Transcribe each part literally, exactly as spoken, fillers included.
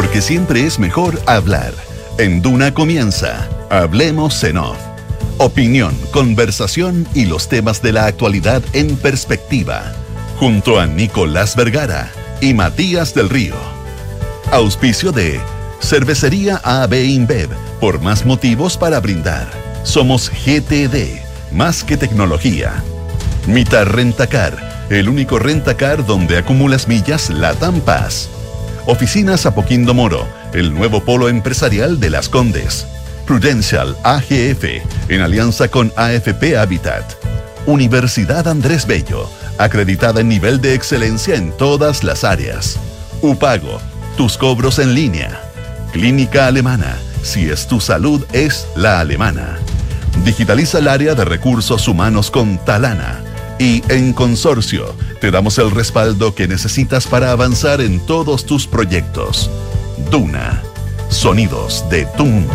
porque siempre es mejor hablar. En Duna comienza Hablemos en Off. Opinión, conversación y los temas de la actualidad en perspectiva. Junto a Nicolás Vergara y Matías del Río. Auspicio de Cervecería A B InBev, por más motivos para brindar. Somos G T D, más que tecnología. Mita Rentacar, el único rentacar donde acumulas millas LATAM Pass. Oficinas Apoquindo Moro, el nuevo polo empresarial de Las Condes. Prudential A G F, en alianza con A F P Habitat. Universidad Andrés Bello, acreditada en nivel de excelencia en todas las áreas. Upago, tus cobros en línea. Clínica Alemana, si es tu salud es la alemana. Digitaliza el área de recursos humanos con Talana. Y en Consorcio, te damos el respaldo que necesitas para avanzar en todos tus proyectos. Duna, sonidos de tu mundo.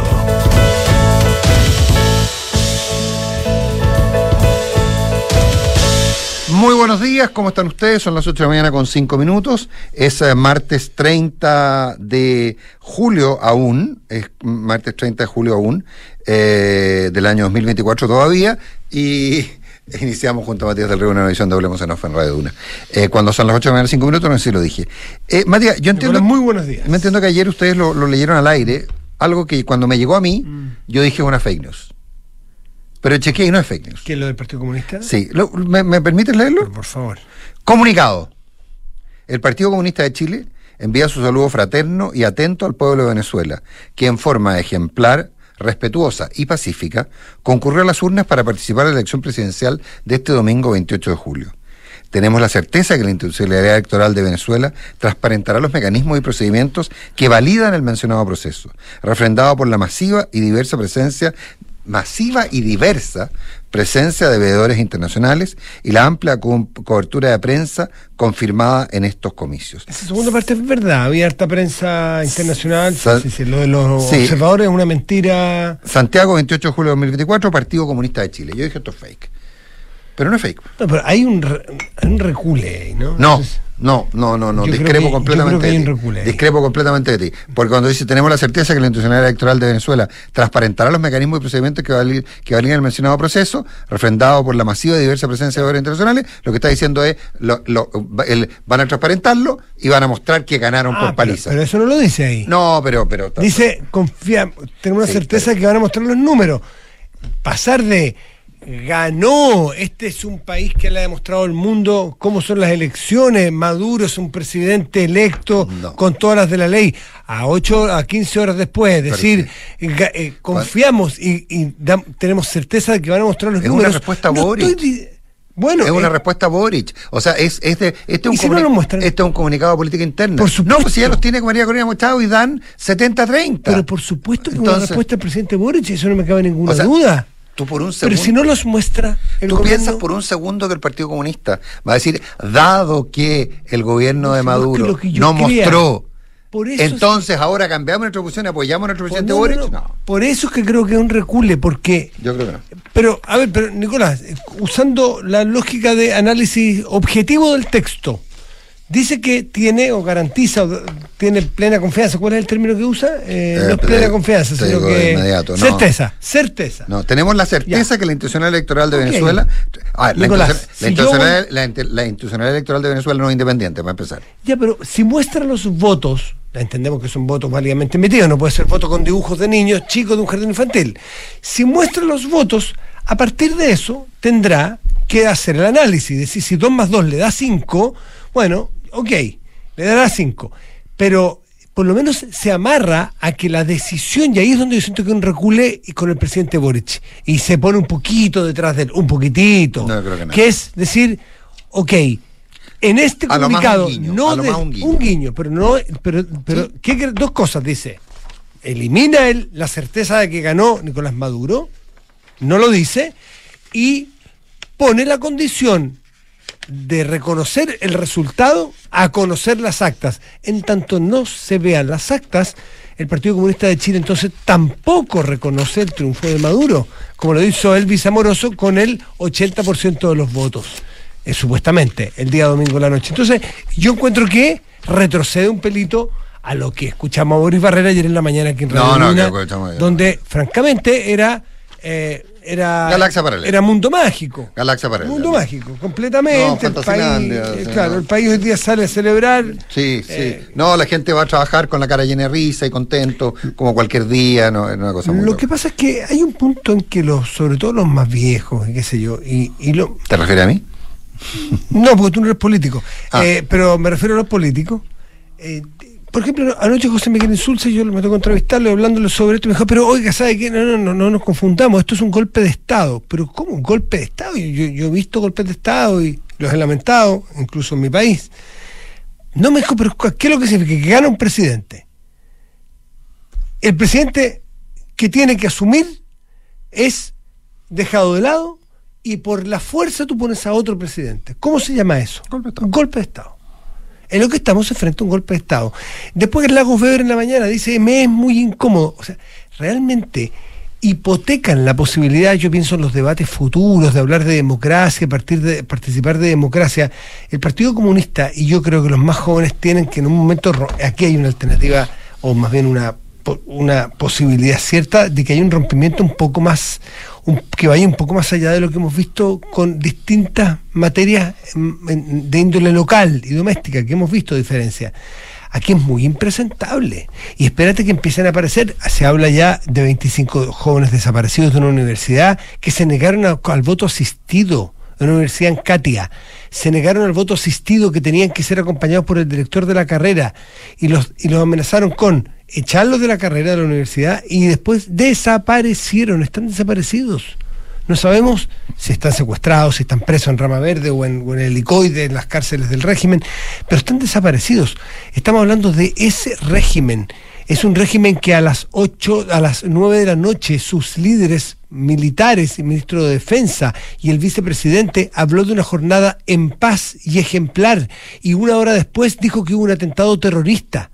Muy buenos días, ¿cómo están ustedes? Son las ocho de la mañana con cinco minutos. Es eh, martes treinta de julio aún, es martes treinta de julio aún, eh, del año dos mil veinticuatro todavía, y iniciamos junto a Matías del Río una edición de Hablemos en Off en Radio Duna. Eh, cuando son las ocho de la mañana cinco minutos, no sé si lo dije. Eh, Matías, yo entiendo... Muy buenos días. Me entiendo que ayer ustedes lo, lo leyeron al aire, algo que cuando me llegó a mí, mm. yo dije una fake news. Pero chequeé y no es fake news. ¿Qué es lo del Partido Comunista? Sí. Lo, ¿me, ¿Me permites leerlo? Pero por favor. Comunicado. El Partido Comunista de Chile envía su saludo fraterno y atento al pueblo de Venezuela, que en forma ejemplar, respetuosa y pacífica concurrió a las urnas para participar en la elección presidencial de este domingo veintiocho de julio. Tenemos la certeza que la institucionalidad electoral de Venezuela transparentará los mecanismos y procedimientos que validan el mencionado proceso, refrendado por la masiva y diversa presencia masiva y diversa presencia de veedores internacionales y la amplia co- cobertura de prensa confirmada en estos comicios. Esa segunda parte es verdad, había harta prensa internacional, Sa- sí, sí, lo de los sí. observadores es una mentira. Santiago, veintiocho de julio de dos mil veinticuatro, Partido Comunista de Chile. Yo dije esto es fake, pero no es fake. No, pero hay un, re, hay un recule ahí, ¿no? No, Entonces, no, no, no, no, yo discrepo creo que- completamente yo creo que hay de un ti. recule ahí. Discrepo completamente de ti. Porque cuando dice tenemos la certeza que la institucionalidad electoral de Venezuela transparentará los mecanismos y procedimientos que validan que validan el mencionado proceso, refrendado por la masiva y diversa presencia de veedores internacionales, lo que está diciendo es lo, lo, el, van a transparentarlo y van a mostrar que ganaron ah, por pero, paliza. pero eso no lo dice ahí. No, pero, pero Dice, confía, tenemos la Sí, certeza pero- que van a mostrar los números. Pasar de ganó, este es un país que le ha demostrado al mundo cómo son las elecciones, Maduro es un presidente electo No. con todas las de la ley, a ocho a quince horas después, es Pero decir, sí. eh, ga- eh, confiamos y, y da- tenemos certeza de que van a mostrar los Es números. una respuesta No Boric. estoy di- bueno, es una eh, respuesta a Boric. O sea, es, es de, este, es ¿Y un si no lo muestran? este es un comunicado de política interna. Por supuesto. No, pues si ya los tiene María Corina Machado y dan setenta treinta. pero por supuesto que es una Entonces- respuesta del presidente Boric, eso no me cabe ninguna O sea, duda. Tú por un segundo. Pero si no los muestra el Tú gobierno, piensas por un segundo que el Partido Comunista va a decir, dado que el gobierno de No, sino que Maduro lo que yo no crea. mostró, Por eso entonces ahora cambiamos nuestra posición y apoyamos a nuestro Pues presidente no, Boric. no, no. No, Por eso es que creo que es un recule, porque... yo creo que no. Pero, a ver, pero Nicolás, eh, usando la lógica de análisis objetivo del texto, dice que tiene o garantiza o tiene plena confianza. ¿Cuál es el término que usa? Eh, Eh, no es te- plena confianza, te sino digo de que... inmediato, no. certeza, certeza. No, tenemos la certeza Ya. que la institucionalidad electoral de Ok. Venezuela. A ver, la, Nicolás, institucion- la si yo institucionalidad, voy- la, inte- la institucionalidad electoral de Venezuela no es independiente, para empezar. Ya, pero si muestra los votos, entendemos que son votos válidamente emitidos, no puede ser voto con dibujos de niños chicos de un jardín infantil. Si muestra los votos, a partir de eso tendrá que hacer el análisis, decir, si dos más dos le da cinco, bueno, ok, le dará cinco, pero por lo menos se amarra a que la decisión, y ahí es donde yo siento que un recule y con el presidente Boric, y se pone un poquito detrás de él, un poquitito, No, creo que no. que es decir, ok, en este A lo más comunicado un guiño, no a lo de- más un guiño. un guiño, pero no, pero, pero Sí. ¿qué cre- dos cosas dice? Elimina él la certeza de que ganó Nicolás Maduro, no lo dice, y pone la condición de reconocer el resultado a conocer las actas. En tanto no se vean las actas, el Partido Comunista de Chile entonces tampoco reconoce el triunfo de Maduro, como lo hizo Elvis Amoroso con el ochenta por ciento de los votos, eh, supuestamente, el día domingo de la noche. Entonces, yo encuentro que retrocede un pelito a lo que escuchamos a Boris Barrera ayer en la mañana aquí en Radio No, no, Luna, que escuchamos, donde francamente era eh, era Galaxia paralela. era mundo mágico. Galaxia paralela. Mundo mágico, completamente. No, el país, Fantasilandia, eh, sí, claro, no. el país hoy día sale a celebrar. Sí, sí. Eh, no, la gente va a trabajar con la cara llena de risa y contento, como cualquier día, no, es una cosa muy Lo loca. que pasa es que hay un punto en que los, sobre todo los más viejos, y qué sé yo, y, y lo, ¿Te refieres a mí? no, porque tú no eres político, Ah. eh, pero me refiero a los políticos. Eh, por ejemplo, anoche José Miguel Insulza, yo me tocó entrevistarlo hablándole sobre esto, me dijo, pero oiga, ¿sabe qué? No, no, no, no nos confundamos, esto es un golpe de Estado. Pero ¿cómo un golpe de Estado? Yo, yo, yo he visto golpes de Estado y los he lamentado, incluso en mi país. No me dijo, pero ¿qué es lo que significa? Que gana un presidente. El presidente que tiene que asumir es dejado de lado y por la fuerza tú pones a otro presidente. ¿Cómo se llama eso? Golpe de Estado. Un golpe de Estado. En lo que estamos frente a un golpe de Estado. Después que Lagos Weber en la mañana dice, me es muy incómodo. O sea, realmente hipotecan la posibilidad, yo pienso en los debates futuros, de hablar de democracia, a partir de participar de democracia. El Partido Comunista, y yo creo que los más jóvenes tienen que en un momento, aquí hay una alternativa, o más bien una una posibilidad cierta de que haya un rompimiento un poco más, un, que vaya un poco más allá de lo que hemos visto con distintas materias de índole local y doméstica, que hemos visto diferencias. Aquí es muy impresentable. Y espérate que empiecen a aparecer. Se habla ya de veinticinco jóvenes desaparecidos de una universidad que se negaron a, al voto asistido, en una universidad en Catia. Se negaron al voto asistido, que tenían que ser acompañados por el director de la carrera, y los, y los amenazaron con echarlos de la carrera de la universidad, y después desaparecieron, están desaparecidos. No sabemos si están secuestrados, si están presos en Rama Verde o en, o en el helicoide, en las cárceles del régimen, pero están desaparecidos. Estamos hablando de ese régimen. Es un régimen que a las ocho, a las nueve de la noche, sus líderes militares, el ministro de Defensa y el vicepresidente habló de una jornada en paz y ejemplar, y una hora después dijo que hubo un atentado terrorista.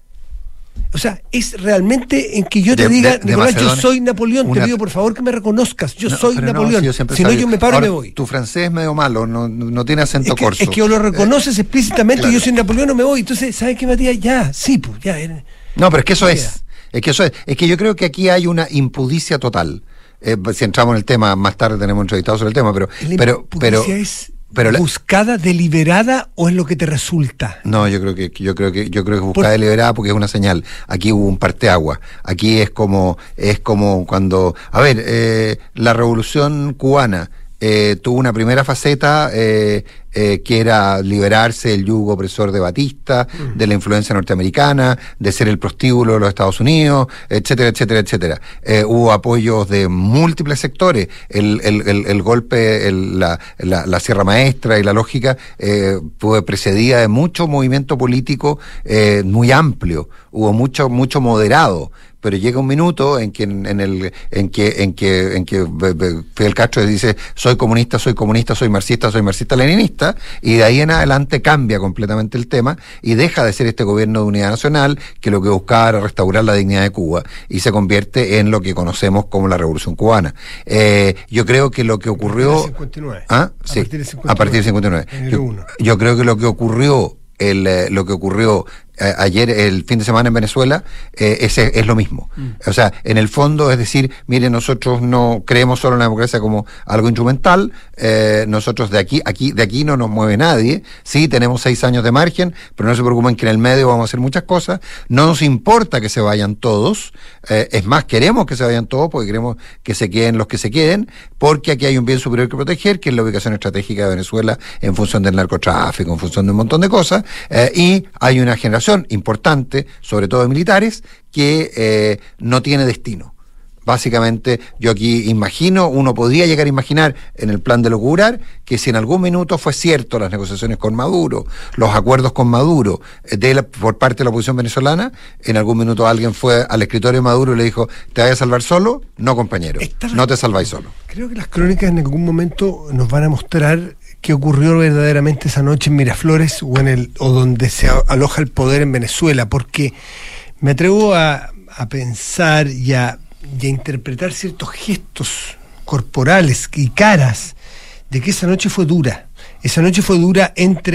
O sea, es realmente en que yo te De- diga, de- de Nicolás, yo Macedonia. soy Napoleón, Una- te pido por favor que me reconozcas, yo No, soy pero no, Napoleón, si yo siempre si no sabía. yo me paro Ahora, y me voy. Tu francés es medio malo, no, no, no tiene acento Es que, corso. es que o lo reconoces explícitamente, claro. yo soy Napoleón o me voy. Entonces, ¿sabes qué, Matías? Ya, sí, pues, ya. eh, No, pero es que eso Queda. es. Es que eso es. Es que yo creo que aquí hay una impudicia total. Eh, si entramos en el tema, más tarde tenemos entrevistado sobre el tema, pero. ¿La pero, pero impudicia es pero la- buscada, deliberada o es lo que te resulta? No, yo creo que yo creo que yo creo que buscada Por- deliberada, porque es una señal. Aquí hubo un parteagua. Aquí es como es como cuando, a ver, eh, la Revolución Cubana eh, tuvo una primera faceta eh, eh, que era liberarse del yugo opresor de Batista, mm. de la influencia norteamericana, de ser el prostíbulo de los Estados Unidos, etcétera, etcétera, etcétera. Eh, hubo apoyos de múltiples sectores. El, el, el, el golpe, el, la, la, la Sierra Maestra y la lógica eh, fue precedida de mucho movimiento político eh, muy amplio. Hubo mucho, mucho moderado. Pero llega un minuto en que en, en el en que en que en que Fidel Castro dice soy comunista, soy comunista, soy marxista, soy marxista-leninista, y de ahí en adelante cambia completamente el tema y deja de ser este gobierno de unidad nacional que lo que buscaba era restaurar la dignidad de Cuba, y se convierte en lo que conocemos como la Revolución Cubana. Eh, yo creo que lo que ocurrió... cincuenta y nueve. ¿Ah? A Sí, partir del cincuenta y nueve. a partir del cincuenta y nueve. En el Yo, uno. yo creo que lo que ocurrió el, eh, lo que ocurrió eh, ayer, el fin de semana en Venezuela, eh, ese es lo mismo. Mm. O sea, en el fondo es decir, mire, nosotros no creemos solo en la democracia como algo instrumental, eh, nosotros de aquí, aquí, de aquí no nos mueve nadie, sí, tenemos seis años de margen, pero no se preocupen que en el medio vamos a hacer muchas cosas, no nos importa que se vayan todos, eh, es más, queremos que se vayan todos porque queremos que se queden los que se queden, porque aquí hay un bien superior que proteger, que es la ubicación estratégica de Venezuela en función del narcotráfico, en función de un montón de cosas, eh, y hay una generación importante, sobre todo de militares, que eh, no tiene destino. Básicamente, yo aquí imagino, uno podría llegar a imaginar en el plan de locurar, que si en algún minuto fue cierto las negociaciones con Maduro, los acuerdos con Maduro, de la, por parte de la oposición venezolana, en algún minuto alguien fue al escritorio de Maduro y le dijo, ¿te vas a salvar solo? No, compañero, Esta, no te salváis solo. Creo que las crónicas en algún momento nos van a mostrar qué ocurrió verdaderamente esa noche en Miraflores o en el o donde se aloja el poder en Venezuela, porque me atrevo a, a pensar y a, y a interpretar ciertos gestos corporales y caras de que esa noche fue dura. Esa noche fue dura entre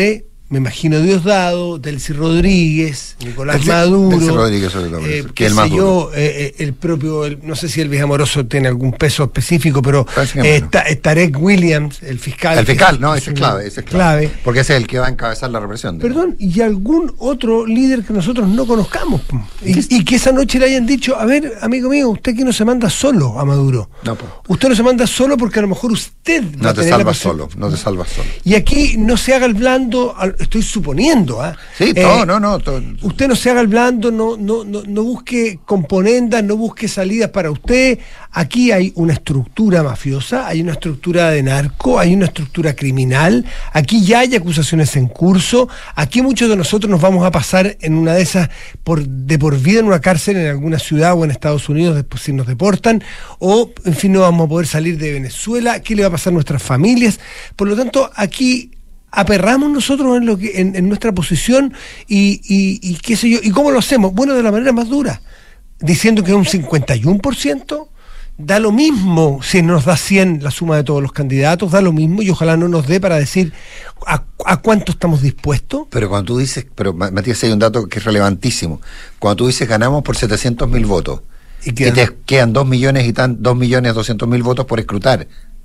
me imagino Diosdado, Delcy Rodríguez, Nicolás Delcy, Maduro, Delcy Rodríguez sobre todo, eh, que qué el sé más yo, eh, el propio, el, no sé si Elvis Amoroso tiene algún peso específico, pero eh, bueno. Ta, Tarek Williams, el fiscal. El fiscal, que, no, que ese es clave, ese es clave, clave. Porque ese es el que va a encabezar la represión. Perdón, y algún otro líder que nosotros no conozcamos. Y, y que esa noche le hayan dicho, a ver, amigo mío, usted aquí no se manda solo a Maduro. No, pues. Usted no se manda solo porque a lo mejor usted no va te a tener salvas solo, no te salvas solo. Y aquí no se haga el blando, estoy suponiendo, ¿ah? ¿eh? Sí, eh, no, no, no. Todo. Usted no se haga el blando, no, no, no, no busque componendas, no busque salidas para usted. Aquí hay una estructura mafiosa, hay una estructura de narco, hay una estructura criminal, aquí ya hay acusaciones en curso, aquí muchos de nosotros nos vamos a pasar en una de esas por, de por vida en una cárcel en alguna ciudad o en Estados Unidos después si nos deportan, o en fin no vamos a poder salir de Venezuela, ¿qué le va a pasar a nuestras familias? Por lo tanto, aquí aperramos nosotros en, lo que, en, en nuestra posición y, y, y qué sé yo, ¿y cómo lo hacemos? Bueno, de la manera más dura, diciendo que un cincuenta y uno por ciento da lo mismo si nos da cien la suma de todos los candidatos, da lo mismo y ojalá no nos dé para decir a, a cuánto estamos dispuestos. Pero cuando tú dices, pero Matías, hay un dato que es relevantísimo, cuando tú dices ganamos por setecientos mil votos y quedan, que te quedan dos millones y tan, dos millones doscientos mil votos por escrutar.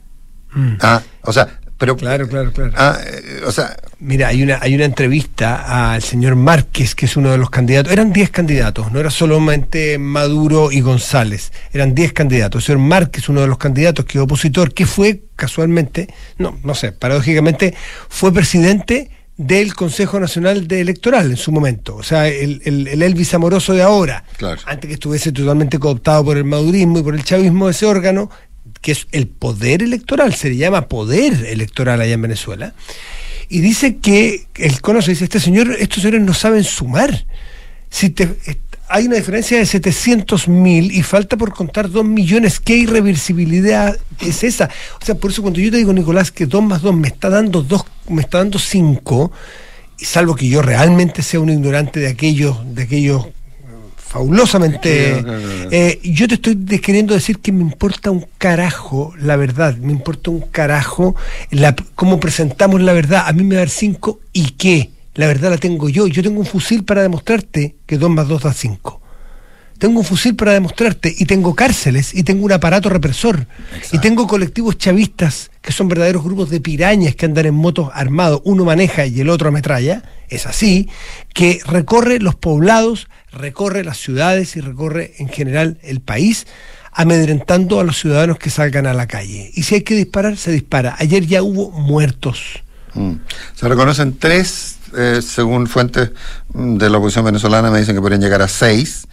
Mm. Ah, o sea, pero claro, claro, claro. Ah, eh, o sea, mira, hay una hay una entrevista al señor Márquez, que es uno de los candidatos. Eran diez candidatos, no era solamente Maduro y González, eran diez candidatos. El señor Márquez, uno de los candidatos que es opositor, que fue casualmente, no, no sé, paradójicamente, fue presidente del Consejo Nacional de Electoral en su momento, o sea, el, el, el Elvis Amoroso de ahora, claro. Antes que estuviese totalmente cooptado por el madurismo y por el chavismo, ese órgano que es el poder electoral, se le llama poder electoral allá en Venezuela, y dice que, él conoce, dice, este señor, estos señores no saben sumar, si te, hay una diferencia de setecientos mil y falta por contar dos millones, ¿qué irreversibilidad es esa? O sea, por eso cuando yo te digo, Nicolás, que dos más dos me está dando dos, me está dando cinco, y salvo que yo realmente sea un ignorante de aquellos, de aquellos fabulosamente, no, no, no. Eh, yo te estoy queriendo decir que me importa un carajo la verdad, me importa un carajo la, cómo presentamos la verdad. A mí me va a dar cinco y qué, la verdad la tengo yo, yo tengo un fusil para demostrarte que dos más dos da cinco, tengo un fusil para demostrarte y tengo cárceles y tengo un aparato represor. Exacto. Y tengo colectivos chavistas que son verdaderos grupos de pirañas que andan en motos armados, uno maneja y el otro ametralla, es así, que recorre los poblados, recorre las ciudades y recorre en general el país, amedrentando a los ciudadanos que salgan a la calle. Y si hay que disparar, se dispara. Ayer ya hubo muertos. Mm. Se reconocen tres, eh, según fuentes de la oposición venezolana, me dicen que podrían llegar a seis.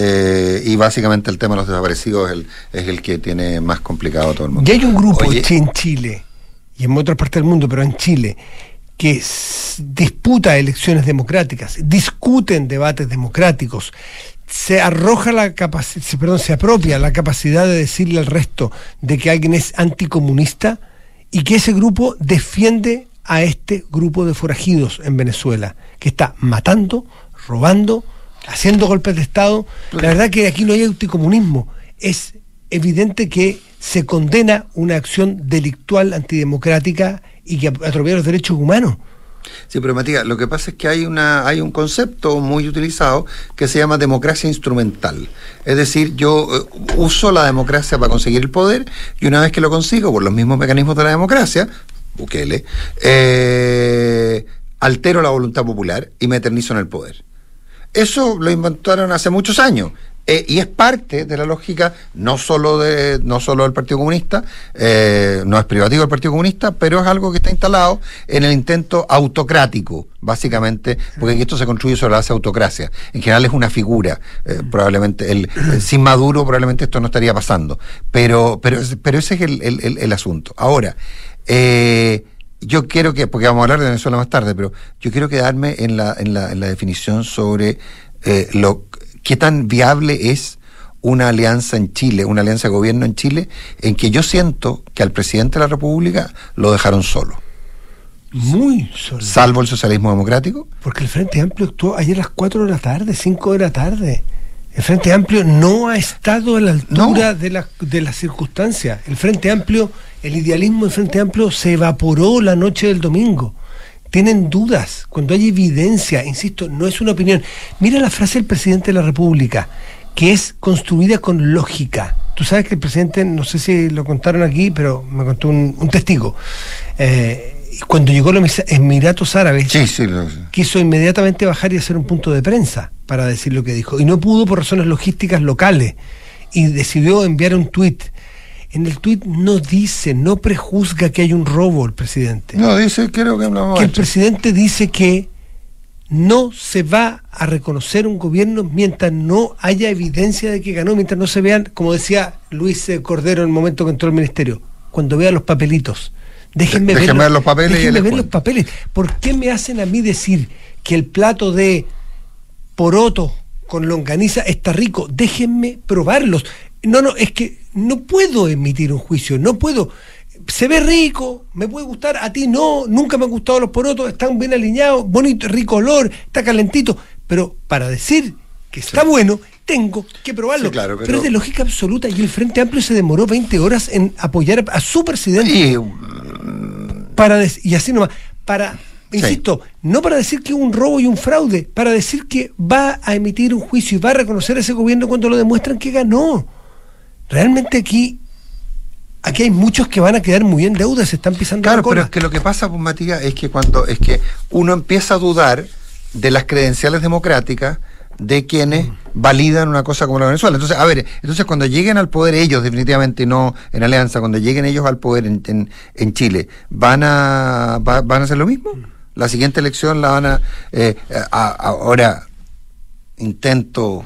Eh, y básicamente el tema de los desaparecidos es el, es el que tiene más complicado a todo el mundo. Y hay un grupo Oye, en Chile y en otras partes del mundo, pero en Chile, que s- disputa elecciones democráticas, discuten debates democráticos, se arroja la capacidad, perdón, se apropia la capacidad de decirle al resto de que alguien es anticomunista y que ese grupo defiende a este grupo de forajidos en Venezuela, que está matando, robando, haciendo golpes de Estado. La verdad que aquí no hay anticomunismo. Es evidente que se condena una acción delictual antidemocrática y que atropella los derechos humanos. Sí, pero Matías, lo que pasa es que hay una hay un concepto muy utilizado que se llama democracia instrumental. Es decir, yo eh, uso la democracia para conseguir el poder y una vez que lo consigo por los mismos mecanismos de la democracia, Bukele, eh, altero la voluntad popular y me eternizo en el poder. Eso lo inventaron hace muchos años. Eh, y es parte de la lógica no solo de no solo del Partido Comunista, eh, no es privativo del Partido Comunista, pero es algo que está instalado en el intento autocrático, básicamente, porque esto se construye sobre la base de autocracia. En general es una figura, eh, probablemente el, el sin Maduro probablemente esto no estaría pasando, pero pero pero ese es el, el, el, el asunto. Ahora, eh, yo quiero que, porque vamos a hablar de Venezuela más tarde, pero yo quiero quedarme en la en la, en la definición sobre eh, lo ¿qué tan viable es una alianza en Chile, una alianza de gobierno en Chile, en que yo siento que al presidente de la República lo dejaron solo? Muy solo. Salvo el socialismo democrático. Porque el Frente Amplio actuó ayer a las cuatro de la tarde, cinco de la tarde. El Frente Amplio no ha estado a la altura no. de las de las circunstancias. El Frente Amplio, el idealismo del Frente Amplio se evaporó la noche del domingo. tienen dudas, cuando hay evidencia, insisto, no es una opinión. Mira la frase del presidente de la República, que es construida con lógica. Tú sabes que el presidente, no sé si lo contaron aquí, pero me contó un, un testigo. Eh, cuando llegó a los Emiratos Árabes, sí, sí, lo... quiso inmediatamente bajar y hacer un punto de prensa para decir lo que dijo. Y no pudo por razones logísticas locales. Y decidió enviar un tuit. En el tuit no dice, no prejuzga que hay un robo el presidente. No, dice, creo que no, que el presidente dice que no se va a reconocer un gobierno mientras no haya evidencia de que ganó, mientras no se vean, como decía Luis Cordero en el momento que entró al ministerio, cuando vean los papelitos. Déjenme, De, ver, déjenme los, ver los papeles. Déjenme y ver los papeles. ¿Por qué me hacen a mí decir que el plato de poroto con longaniza está rico? Déjenme probarlos. No, no, es que no puedo emitir un juicio, no puedo. Se ve rico, me puede gustar, a ti no, nunca me han gustado los porotos, están bien alineados, bonito, rico olor, está calentito, pero para decir que está sí. bueno, tengo que probarlo. Sí, claro, pero... pero es de lógica absoluta, y el Frente Amplio se demoró veinte horas en apoyar a, a su presidente. Y, para des- y así nomás, para, insisto, sí. no para decir que hubo un robo y un fraude, para decir que va a emitir un juicio y va a reconocer a ese gobierno cuando lo demuestran que ganó. Realmente aquí aquí hay muchos que van a quedar muy en deuda, se están pisando claro, la cola. Pero es que lo que pasa, pues, Matías, es que cuando es que uno empieza a dudar de las credenciales democráticas de quienes mm. validan una cosa como la Venezuela. Entonces, a ver, entonces cuando lleguen al poder ellos, definitivamente no en alianza, cuando lleguen ellos al poder en, en, en Chile, ¿van a va, van a hacer lo mismo? Mm. La siguiente elección la van a... Eh, a, a ahora, intento...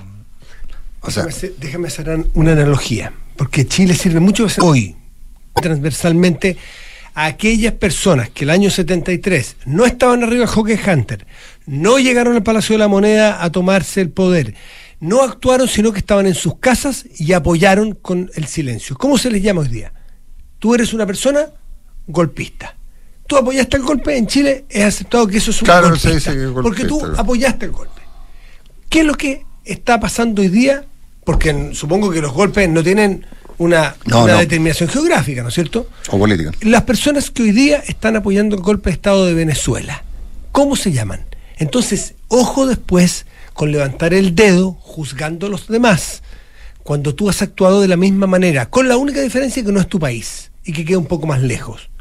O sea, déjame, déjame hacer una analogía, porque Chile sirve mucho hoy, transversalmente, a aquellas personas que el año setenta y tres no estaban arriba del Hockey Hunter, no llegaron al Palacio de la Moneda a tomarse el poder, no actuaron, sino que estaban en sus casas y apoyaron con el silencio. ¿Cómo se les llama hoy día? Tú eres una persona golpista. Tú apoyaste el golpe, en Chile es aceptado que eso es un claro, golpista, sí, sí, golpista, porque tú claro. apoyaste el golpe. ¿Qué es lo que está pasando hoy día? Porque supongo que los golpes no tienen una, no, una no. determinación geográfica, ¿no es cierto? O política. Las personas que hoy día están apoyando el golpe de Estado de Venezuela, ¿cómo se llaman? Entonces, ojo después con levantar el dedo juzgando a los demás, cuando tú has actuado de la misma manera, con la única diferencia que no es tu país y que queda un poco más lejos.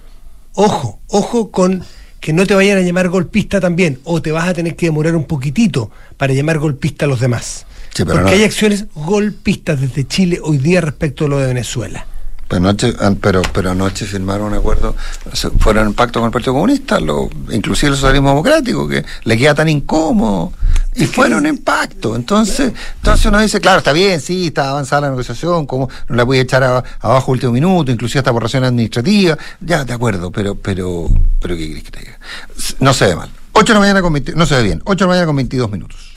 Ojo, ojo con que no te vayan a llamar golpista también, o te vas a tener que demorar un poquitito para llamar golpista a los demás. Sí, pero porque no. hay acciones golpistas desde Chile hoy día respecto a lo de Venezuela. Pero anoche, pero, pero anoche firmaron un acuerdo, fueron en pacto con el Partido Comunista, lo, inclusive el socialismo democrático, que le queda tan incómodo, y fueron en pacto. Entonces, entonces uno dice, claro, está bien, sí, está avanzada la negociación, como no la voy a echar a, abajo último minuto, inclusive hasta por razones administrativas, ya, de acuerdo, pero, pero, pero ¿qué querés que te diga? No se ve mal. ocho de la mañana con veinte, no se ve bien, ocho de la mañana con veintidós minutos.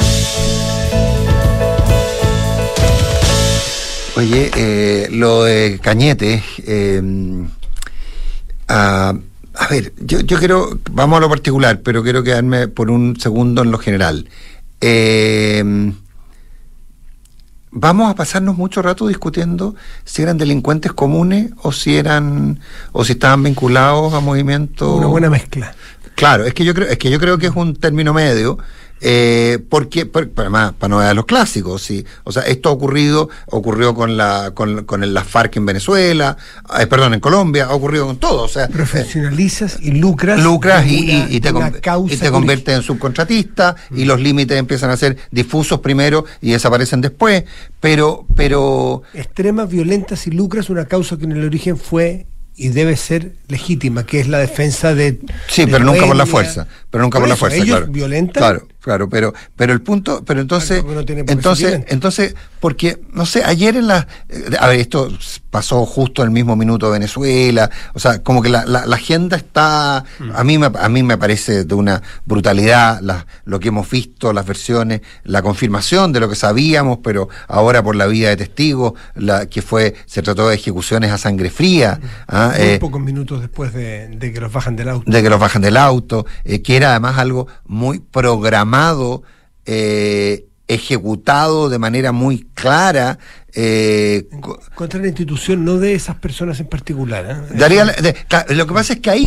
Oye, eh, lo de Cañete, eh, a, a ver, yo, yo quiero, vamos a lo particular, pero quiero quedarme por un segundo en lo general. Eh, vamos a pasarnos mucho rato discutiendo si eran delincuentes comunes o si eran, o si estaban vinculados a movimientos. Una buena mezcla. Claro, es que yo creo, es que yo creo que es un término medio. Eh, porque, por, además, para no ver los clásicos, sí. O sea, esto ha ocurrido, ocurrió con la, con, con el, las FARC en Venezuela, eh, perdón, en Colombia, ha ocurrido con todo. O sea, profesionalizas eh, y lucras. Lucras y, una, y, y te, con, y te conviertes en subcontratista, mm. y los límites empiezan a ser difusos primero y desaparecen después. Pero, pero. Extremas, violentas y lucras, una causa que en el origen fue y debe ser legítima, que es la defensa de... Sí, de pero nunca Noelia, por la fuerza, pero nunca por, por la fuerza, ellos claro. violentan. Claro, claro, pero pero el punto, pero entonces, no entonces, entonces, porque, no sé, ayer en la... A ver, esto pasó justo en el mismo minuto de Venezuela, o sea, como que la, la, la agenda está... Mm. A mí me, a mí me parece de una brutalidad la, lo que hemos visto, las versiones, la confirmación de lo que sabíamos, pero ahora por la vía de testigos, la que fue, se trató de ejecuciones a sangre fría, mm. ¿ah? Muy eh, pocos minutos después de, de que los bajan del auto. De que los bajan del auto, eh, que era además algo muy programado, eh, ejecutado de manera muy clara. Eh, Contra la institución, no de esas personas en particular. ¿eh? Daría, de, lo que pasa es que ahí,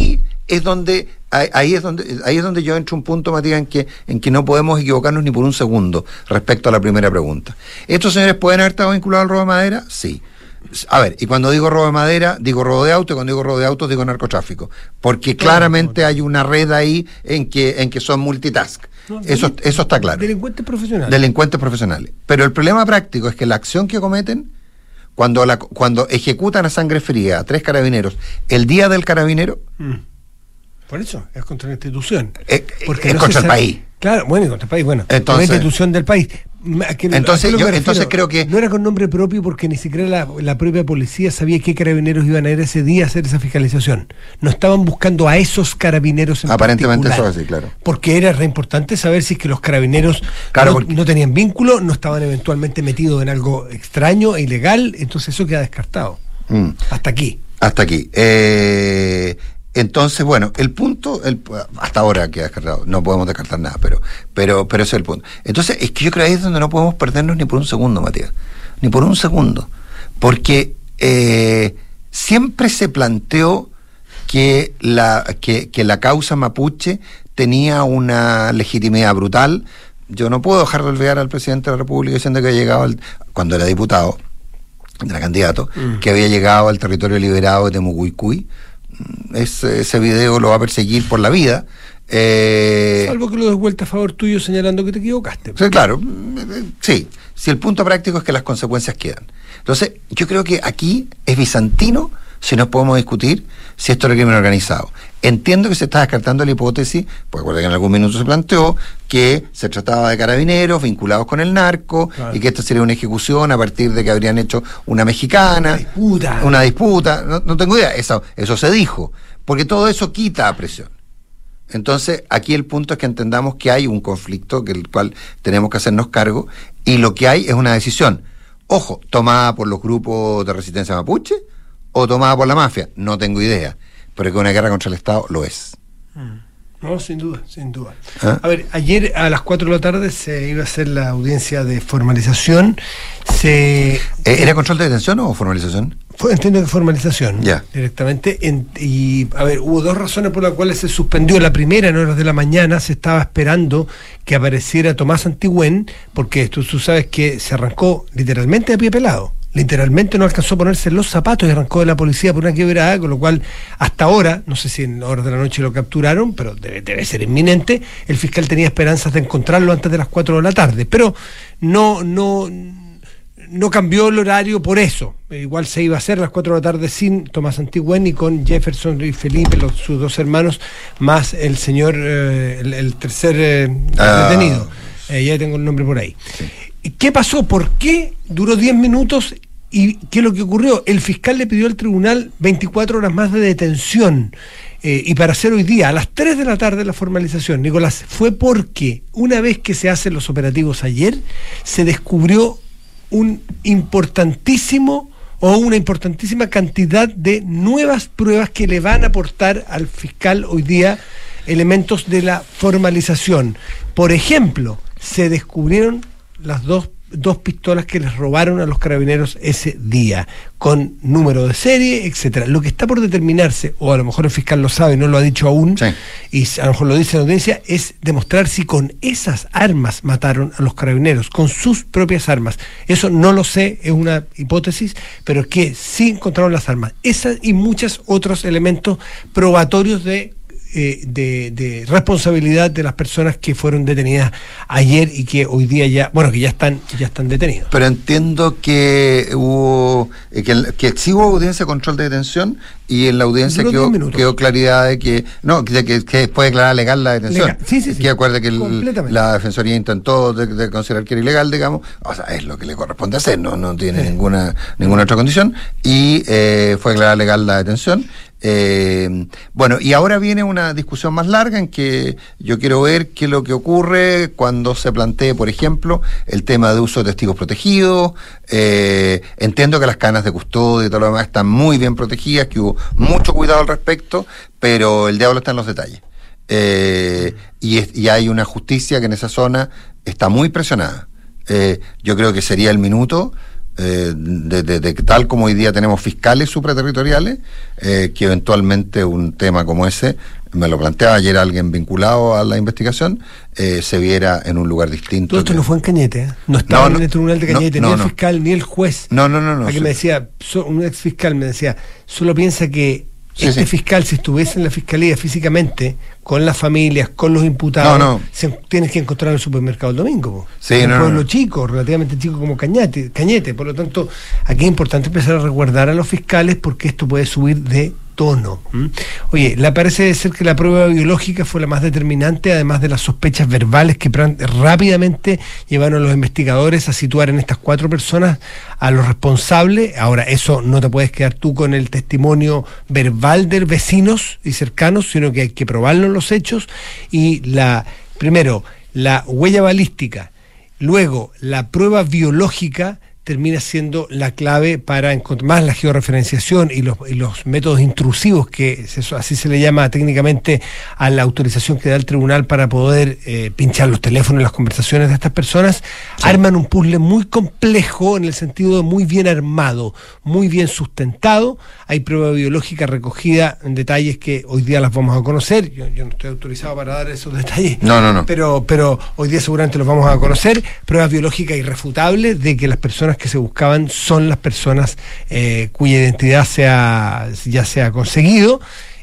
es donde ahí es donde ahí es donde yo entro un punto, Matías, en que en que no podemos equivocarnos ni por un segundo respecto a la primera pregunta. ¿Estos señores pueden haber estado vinculados al robo de madera? Sí. A ver, y cuando digo robo de madera, digo robo de auto, y cuando digo robo de autos, digo narcotráfico, porque claramente hay una red ahí en que en que son multitask. No, eso, eso está claro. Delincuentes profesionales. Delincuentes profesionales. Pero el problema práctico es que la acción que cometen, cuando la, cuando ejecutan a sangre fría a tres carabineros el día del carabinero... Mm. Por eso, es contra la institución. Es, Porque es no contra el sabe, país. Claro, bueno, y contra el país, bueno. Entonces, la institución del país. Que, entonces, yo, entonces creo que... No era con nombre propio porque ni siquiera la, la propia policía sabía qué carabineros iban a ir ese día a hacer esa fiscalización. No estaban buscando a esos carabineros en Aparentemente eso es así, claro. Porque era re importante saber si es que los carabineros claro, no, porque... no tenían vínculo, no estaban eventualmente metidos en algo extraño e ilegal, entonces eso queda descartado. Mm. Hasta aquí. Hasta aquí. Eh... Entonces, bueno, el punto, el, hasta ahora queda descartado, no podemos descartar nada, pero, pero, pero ese es el punto. Entonces, es que yo creo que ahí es donde no podemos perdernos ni por un segundo, Matías, ni por un segundo, porque eh, siempre se planteó que la, que, que la causa mapuche tenía una legitimidad brutal. Yo no puedo dejar de olvidar al presidente de la República diciendo que había llegado, al, cuando era diputado, era candidato, mm. que había llegado al territorio liberado de Temucuicui. Ese, ese video lo va a perseguir por la vida. Eh, Salvo que lo des vuelta a favor tuyo señalando que te equivocaste. Sí, claro, sí. Si el punto práctico es que las consecuencias quedan. Entonces, yo creo que aquí es bizantino si nos podemos discutir si esto es crimen organizado. Entiendo que se está descartando la hipótesis, porque recuerda que en algún minuto se planteó que se trataba de carabineros vinculados con el narco, claro, y que esto sería una ejecución a partir de que habrían hecho una mexicana, una disputa, una disputa. No, no tengo idea, eso, eso se dijo, porque todo eso quita presión. Entonces, aquí el punto es que entendamos que hay un conflicto del cual tenemos que hacernos cargo, y lo que hay es una decisión, ojo, tomada por los grupos de resistencia mapuche o tomada por la mafia, no tengo idea, pero que una guerra contra el Estado lo es. No, sin duda, sin duda. ¿Ah? A ver, ayer a las cuatro de la tarde se iba a hacer la audiencia de formalización. Se ¿Era control de detención o formalización? Fue, entiendo que formalización, yeah, directamente. En, y, a ver, hubo dos razones por las cuales se suspendió. La primera, en horas de la mañana, se estaba esperando que apareciera Tomás Antigüén, porque tú, tú sabes que se arrancó literalmente a pie pelado. Literalmente no alcanzó a ponerse los zapatos y arrancó de la policía por una quebrada, con lo cual hasta ahora, no sé si en horas de la noche lo capturaron, pero debe, debe ser inminente. El fiscal tenía esperanzas de encontrarlo antes de las cuatro de la tarde, pero no, no, no cambió el horario por eso. Igual se iba a hacer a las cuatro de la tarde sin Tomás Antigüén y con Jefferson y Felipe, los, sus dos hermanos, más el señor, eh, el, el tercer eh, ah. detenido. Eh, ya tengo el nombre por ahí. Sí. ¿Qué pasó? ¿Por qué duró diez minutos? ¿Y qué es lo que ocurrió? El fiscal le pidió al tribunal veinticuatro horas más de detención, eh, y para hacer hoy día a las tres de la tarde la formalización, Nicolás, fue porque una vez que se hacen los operativos ayer, se descubrió un importantísimo o una importantísima cantidad de nuevas pruebas que le van a aportar al fiscal hoy día elementos de la formalización. Por ejemplo, se descubrieron las dos dos pistolas que les robaron a los carabineros ese día, con número de serie, etcétera. Lo que está por determinarse, o a lo mejor el fiscal lo sabe, no lo ha dicho aún, sí, y a lo mejor lo dice en la audiencia, es demostrar si con esas armas mataron a los carabineros, con sus propias armas. Eso no lo sé, es una hipótesis, pero que sí encontraron las armas. Esas y muchos otros elementos probatorios de Eh, de, de responsabilidad de las personas que fueron detenidas ayer y que hoy día ya, bueno, que ya están ya están detenidos. Pero entiendo que hubo eh, que, que sí hubo audiencia de control de detención, y en la audiencia quedó, quedó claridad de que no que, que, que después declarar legal la detención. Legal. Sí, sí, sí. Que acuerde que el, la defensoría intentó de, de considerar que era ilegal, digamos, o sea, es lo que le corresponde hacer, no no tiene sí. ninguna ninguna otra condición, y eh, fue declarada legal la detención. Eh, bueno, y ahora viene una discusión más larga en que yo quiero ver qué es lo que ocurre cuando se plantee, por ejemplo, el tema de uso de testigos protegidos. Eh, entiendo que las cadenas de custodia y todo lo demás están muy bien protegidas, que hubo mucho cuidado al respecto, pero el diablo está en los detalles. Eh, y, es, y hay una justicia que en esa zona está muy presionada. Eh, yo creo que sería el minuto Eh, de, de, de tal como hoy día tenemos fiscales supraterritoriales, eh, que eventualmente un tema como ese me lo planteaba ayer alguien vinculado a la investigación, eh, se viera en un lugar distinto. Todo esto que... no fue en Cañete, ¿eh? No estaba no, no, en el tribunal de Cañete, no, no, ni el no. fiscal, ni el juez. No, no, no. no Aquí sí. me decía, so, un ex fiscal me decía, solo piensa que Sí, este sí. fiscal, si estuviese en la fiscalía físicamente, con las familias, con los imputados, no, no. se tienes que encontrar en el supermercado el domingo. Po. Sí, un no, pueblo no. chico, relativamente chico como Cañete, Cañete. Por lo tanto, aquí es importante empezar a resguardar a los fiscales porque esto puede subir de tono. ¿Mm? Oye, le parece ser que la prueba biológica fue la más determinante, además de las sospechas verbales que pran- rápidamente llevaron a los investigadores a situar en estas cuatro personas a los responsables. Ahora, eso no te puedes quedar tú con el testimonio verbal de vecinos y cercanos, sino que hay que probarlo en los hechos. Y la, primero, la huella balística, luego la prueba biológica termina siendo la clave para encontrar más la georreferenciación y los, y los métodos intrusivos, que eso, así se le llama técnicamente a la autorización que da el tribunal para poder eh, pinchar los teléfonos y las conversaciones de estas personas. Sí. Arman un puzzle muy complejo en el sentido de muy bien armado, muy bien sustentado. Hay prueba biológica recogida en detalles que hoy día las vamos a conocer. Yo, yo no estoy autorizado para dar esos detalles, no, no, no. Pero, pero hoy día seguramente los vamos a conocer. Pruebas biológicas irrefutables de que las personas que se buscaban son las personas eh, cuya identidad sea, ya se ha conseguido.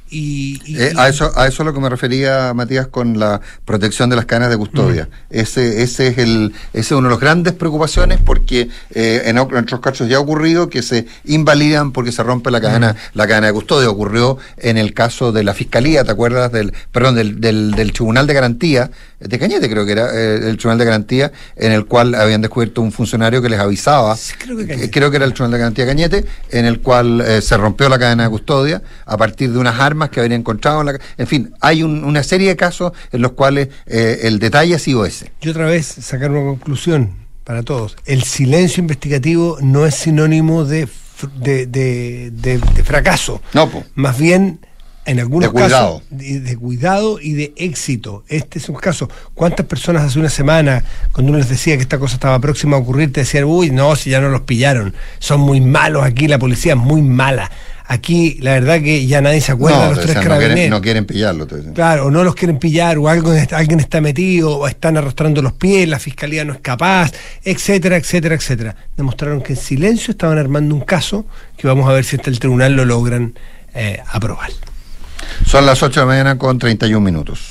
Y, y, eh, a eso a eso es lo que me refería, Matías, con la protección de las cadenas de custodia. Mm. Ese ese es el ese es una de las grandes preocupaciones, porque eh, en otros casos ya ha ocurrido que se invalidan porque se rompe la cadena mm. la cadena de custodia. Ocurrió en el caso de la Fiscalía, ¿te acuerdas? del Perdón, del, del, del Tribunal de Garantía de Cañete, creo que era eh, el Tribunal de Garantía, en el cual habían descubierto un funcionario que les avisaba, sí, creo, que eh, creo que era el Tribunal de Garantía de Cañete, en el cual eh, se rompió la cadena de custodia a partir de unas armas que habrían encontrado en la... En fin, hay un, una serie de casos en los cuales eh, el detalle ha sido ese. Y otra vez, sacar una conclusión para todos. El silencio investigativo no es sinónimo de, de, de, de, de fracaso. No, po. Más bien... En algunos de cuidado. casos de, de cuidado y de éxito. Este es un caso. ¿Cuántas personas hace una semana, cuando uno les decía que esta cosa estaba próxima a ocurrir, te decían, uy, no, si ya no los pillaron, son muy malos aquí, la policía es muy mala? Aquí la verdad que ya nadie se acuerda no, de los tres no carabineros. Quieren, no quieren pillarlo. Claro, o no los quieren pillar, o algo, alguien está metido, o están arrastrando los pies, la fiscalía no es capaz, etcétera, etcétera, etcétera. Demostraron que en silencio estaban armando un caso que vamos a ver si hasta el tribunal lo logran eh, aprobar. Son las ocho de la mañana con treinta y un minutos.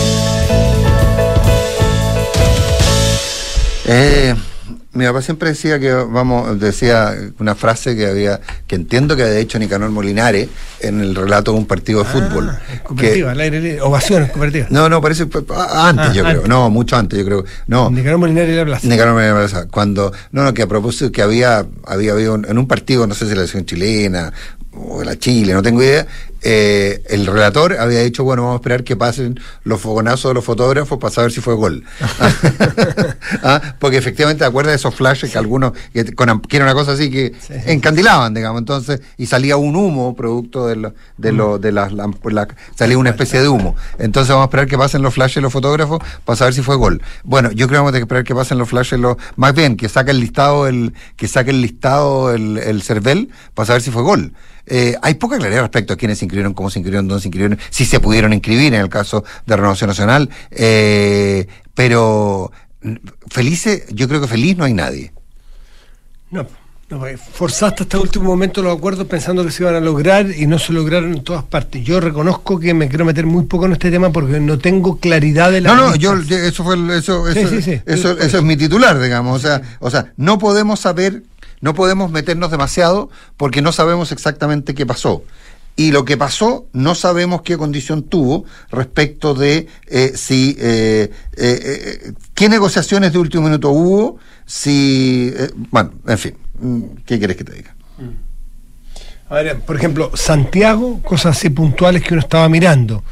Eh, mi papá siempre decía que, vamos, decía una frase que había, que entiendo que había hecho Nicanor Molinares en el relato de un partido de ah, fútbol. Cooperativa, al aire libre, ovaciones cooperativas. No, no, parece antes, ah, yo antes. creo, no, mucho antes, yo creo. No. Nicanor Molinares y la Plaza. Nicanor Molinares y la Plaza. Cuando, no, no, que a propósito que había, había habido en un partido, no sé si la selección chilena o la Chile, no tengo idea, eh, el relator había dicho, bueno, vamos a esperar que pasen los fogonazos de los fotógrafos para saber si fue gol. ¿Ah? Porque efectivamente, ¿te acuerdas de esos flashes que algunos, que, con, que era una cosa así que sí, encandilaban, digamos, entonces, y salía un humo producto de lo, de lo, de las la, la, salía una especie de humo. Entonces vamos a esperar que pasen los flashes de los fotógrafos para saber si fue gol. Bueno, yo creo que vamos a tener que esperar que pasen los flashes los, más bien, que saque el listado el, que saque el listado el, el CERVEL para saber si fue gol. Eh, hay poca claridad respecto a quiénes se inscribieron, cómo se inscribieron, dónde se inscribieron, si se pudieron inscribir en el caso de Renovación Nacional, eh, pero felices, yo creo que feliz no hay nadie. No, no, forzaste hasta el último momento los acuerdos pensando que se iban a lograr y no se lograron en todas partes. Yo reconozco que me quiero meter muy poco en este tema porque no tengo claridad de la... No, no, yo, eso fue el, eso, eso, sí, sí, sí. eso, eso, eso es mi titular, digamos, o sea, o sea, no podemos saber... No podemos meternos demasiado porque no sabemos exactamente qué pasó. Y lo que pasó, no sabemos qué condición tuvo respecto de eh, si... Eh, eh, eh, qué negociaciones de último minuto hubo, si... Eh, bueno, en fin, ¿qué quieres que te diga? A ver, por ejemplo, Santiago, cosas así puntuales que uno estaba mirando.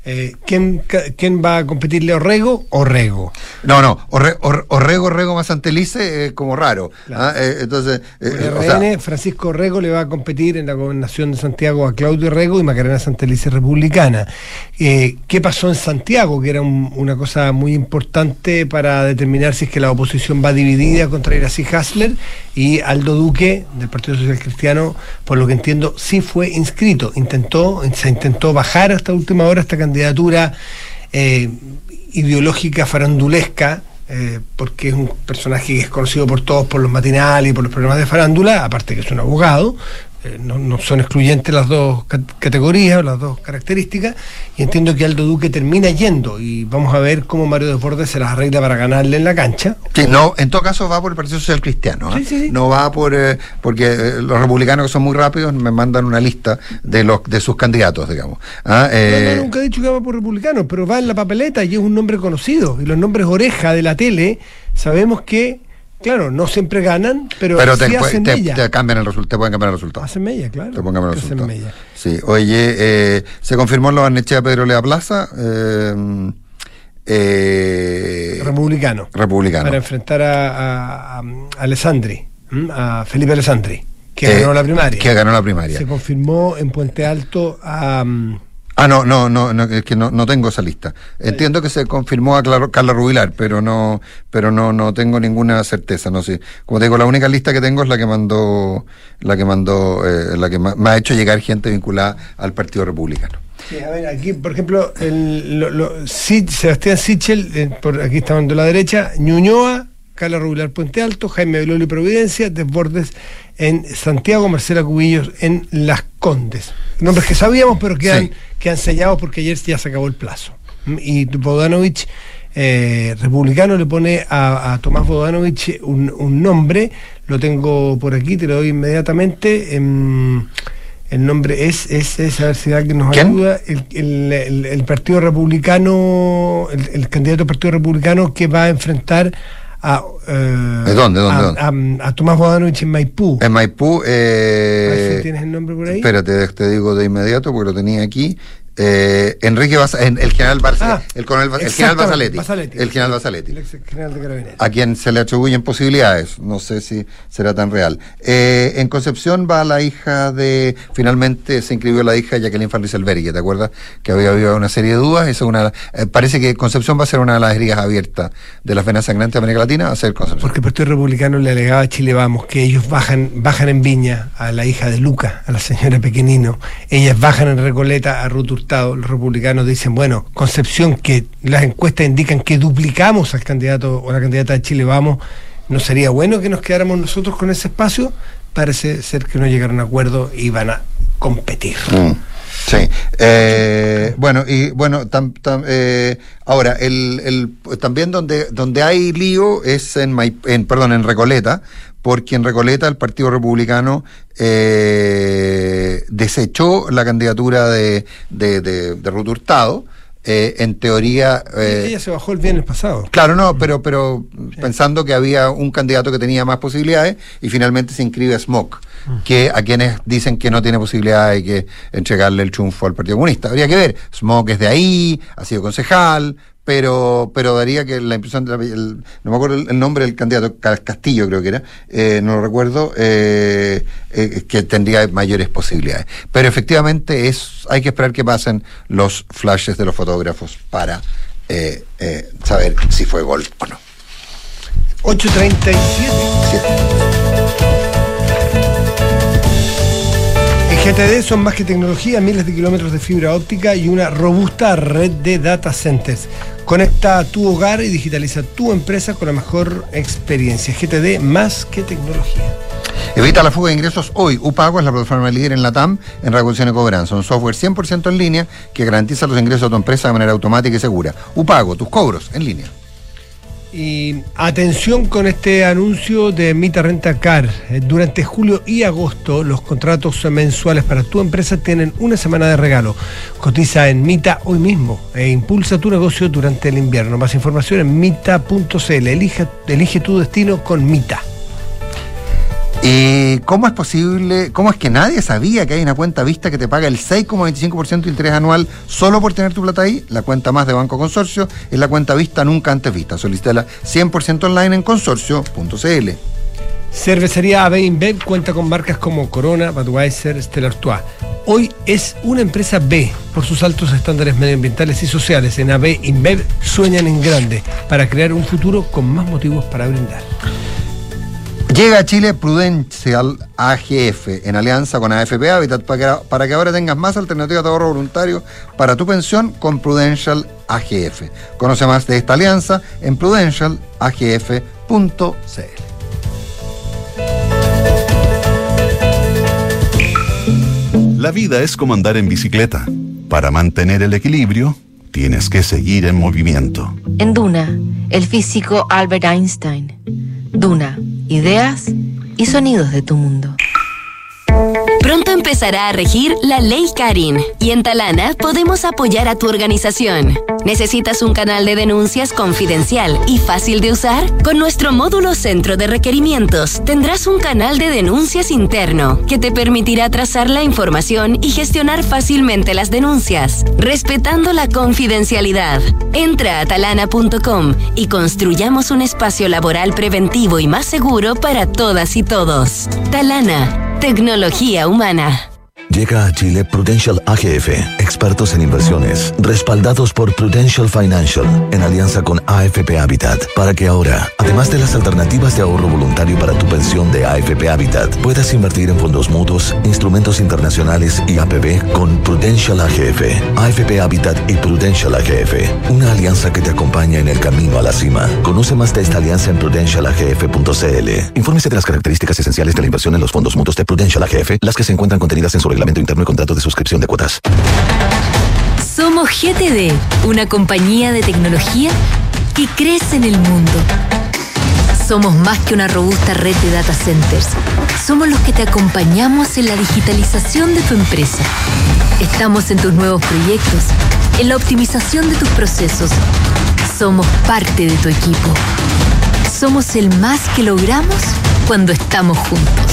Eh, ¿quién, ¿Quién va a competirle? ¿Orrego o Rego? No, no, Orre, Or, Orrego, Orrego más Santelice es como raro. Claro. ¿Ah? Eh, entonces, eh, Por o R N, sea, Francisco Orrego le va a competir en la gobernación de Santiago a Claudio Orrego y Macarena Santelice republicana. Eh, ¿Qué pasó en Santiago? Que era un, una cosa muy importante para determinar si es que la oposición va dividida contra Iracy Hasler, y Aldo Duque, del Partido Social Cristiano, por lo que entiendo, sí fue inscrito. Intentó, se intentó bajar hasta última hora esta candidatura eh, ideológica farandulesca, eh, porque es un personaje que es conocido por todos por los matinales y por los programas de farándula, aparte que es un abogado. Eh, no, no son excluyentes las dos categorías, las dos características, y entiendo que Aldo Duque termina yendo, y vamos a ver cómo Mario Desbordes se las arregla para ganarle en la cancha. Sí, no, en todo caso va por el Partido Social Cristiano, ¿eh? Sí, sí, sí. No va por eh, porque eh, los republicanos, que son muy rápidos, me mandan una lista de los de sus candidatos, digamos. ¿Ah? Eh, No, no, nunca he dicho que va por republicanos, pero va en la papeleta y es un nombre conocido, y los nombres oreja de la tele sabemos que, claro, no siempre ganan, pero, pero sí te, hacen te, mella. te cambian el resultado, te pueden cambiar el resultado. Hacen mella, claro. Te pueden cambiar el Hacen resultado. mella. Sí, oye, eh, se confirmó en la Barnechea Pedro Lea Plaza, eh, eh, Republicano. republicano. Para enfrentar a, a, a Alessandri, ¿m? a Felipe Alessandri, que Eh, ganó la primaria. Que ganó la primaria. Se confirmó en Puente Alto a... um, Ah, no, no, no, no, es que no, no tengo esa lista. Entiendo que se confirmó a Clara- Carla Rubilar, pero no, pero no, no tengo ninguna certeza, no sé. Como te digo, la única lista que tengo es la que mandó, la que mandó, eh, la que ma- me ha hecho llegar gente vinculada al Partido Republicano. Sí, a ver, aquí, por ejemplo, el, lo, lo, Sid- Sebastián Sichel, eh, por aquí está a la derecha, Ñuñoa, Carla Rubilar Puente Alto, Jaime Beloli Providencia, Desbordes en Santiago, Marcela Cubillos en Las Condes. Nombres que sabíamos, pero quedan, Sí. quedan sellados porque ayer ya se acabó el plazo. Y Bodanovich, eh, republicano, le pone a, a Tomás Bodanovich un, un nombre, lo tengo por aquí, te lo doy inmediatamente. em, El nombre es, es, es, a ver si alguien nos ¿Quién? ayuda, el, el, el, el Partido Republicano, el, el candidato del Partido Republicano que va a enfrentar a... Eh, ¿De dónde, dónde, a, dónde? A, a Tomás Bodanovich en Maipú. En Maipú, eh, A ver si tienes el nombre por ahí. espérate, te digo de inmediato porque lo tenía aquí. Eh, Enrique Bas, en, el general Barce- Ah, el coronel Bas- el general exactamente, Basaletti, Basaletti. el general Basaletti, El ex general de Carabineros. a quien se le atribuyen posibilidades, no sé si será tan real. Eh, en Concepción va la hija de, finalmente se inscribió la hija de Jacqueline Farris Elbergue, ¿te acuerdas? Que había habido una serie de dudas, esa es una, eh, parece que Concepción va a ser una de las heridas abiertas de las venas sangrantes de América Latina, va a ser Concepción. Porque el Partido Republicano le alegaba a Chile Vamos que ellos bajan bajan en Viña a la hija de Luca, a la señora Pequenino, ellas bajan en Recoleta a Ruth Hurtado. Los republicanos dicen, bueno, Concepción, que las encuestas indican que duplicamos al candidato o la candidata de Chile Vamos, ¿no sería bueno que nos quedáramos nosotros con ese espacio? Parece ser que no llegaron a acuerdo y van a competir. Mm, sí. Eh, bueno, y bueno, tam, tam, eh, ahora, el, el, también donde, donde hay lío es en, Mai- en, perdón, en Recoleta, porque en Recoleta el Partido Republicano eh, desechó la candidatura de, de, de, de Ruth Hurtado. Eh, en teoría... eh, Ella se bajó el viernes pasado. Claro, no, pero, pero pensando que había un candidato que tenía más posibilidades y finalmente se inscribe a Smock, que a quienes dicen que no tiene posibilidades y que entregarle el triunfo al Partido Comunista. Habría que ver, Smock es de ahí, ha sido concejal, pero pero daría que la impresión, de la- el- no me acuerdo el, el nombre del candidato, Ca- Castillo creo que era, eh, no lo recuerdo, eh, eh, que tendría mayores posibilidades. Pero efectivamente es hay que esperar que pasen los flashes de los fotógrafos para eh, eh, saber si fue gol o no. ocho treinta y siete. Siete. En G T D son más que tecnología, miles de kilómetros de fibra óptica y una robusta red de data centers. Conecta tu hogar y digitaliza tu empresa con la mejor experiencia. G T D más que tecnología. Evita la fuga de ingresos hoy. Upago es la plataforma líder en la T A M en reducción de cobranza. Un software cien por ciento en línea que garantiza los ingresos de tu empresa de manera automática y segura. Upago, tus cobros en línea. Y atención con este anuncio de Mita Renta Car. Eh, Durante julio y agosto los contratos mensuales para tu empresa tienen una semana de regalo. Cotiza en Mita hoy mismo e impulsa tu negocio durante el invierno. Más información en mita punto c l. Elige, elige tu destino con Mita. ¿Y cómo es posible, cómo es que nadie sabía que hay una cuenta Vista que te paga el seis coma veinticinco por ciento de interés anual solo por tener tu plata ahí? La cuenta más de Banco Consorcio es la cuenta Vista nunca antes vista. Solicítala cien por ciento online en consorcio punto c l. Cervecería A B InBev cuenta con marcas como Corona, Budweiser, Stella Artois. Hoy es una empresa B por sus altos estándares medioambientales y sociales. En A B InBev sueñan en grande para crear un futuro con más motivos para brindar. Llega a Chile Prudential A G F en alianza con A F P Habitat para que, para que ahora tengas más alternativas de ahorro voluntario para tu pensión con Prudential A G F. Conoce más de esta alianza en prudential a g f punto c l. La vida es como andar en bicicleta. Para mantener el equilibrio, tienes que seguir en movimiento. En Duna, el físico Albert Einstein. Duna, ideas y sonidos de tu mundo. Pronto empezará a regir la Ley Karin y en Talana podemos apoyar a tu organización. ¿Necesitas un canal de denuncias confidencial y fácil de usar? Con nuestro módulo Centro de Requerimientos tendrás un canal de denuncias interno que te permitirá trazar la información y gestionar fácilmente las denuncias, respetando la confidencialidad. Entra a talana punto com y construyamos un espacio laboral preventivo y más seguro para todas y todos. Talana. Tecnología humana. Llega a Chile Prudential A G F, expertos en inversiones, respaldados por Prudential Financial, en alianza con A F P Habitat, para que ahora, además de las alternativas de ahorro voluntario para tu pensión de A F P Habitat, puedas invertir en fondos mutuos, instrumentos internacionales y A P B con Prudential A G F, A F P Habitat y Prudential A G F, una alianza que te acompaña en el camino a la cima. Conoce más de esta alianza en prudential a g f punto c l. Infórmese de las características esenciales de la inversión en los fondos mutuos de Prudential A G F, las que se encuentran contenidas en su reglamento interno y contrato de suscripción de cuotas. Somos G T D, una compañía de tecnología que crece en el mundo. Somos más que una robusta red de data centers. Somos los que te acompañamos en la digitalización de tu empresa. Estamos en tus nuevos proyectos, en la optimización de tus procesos. Somos parte de tu equipo. Somos el más que logramos cuando estamos juntos.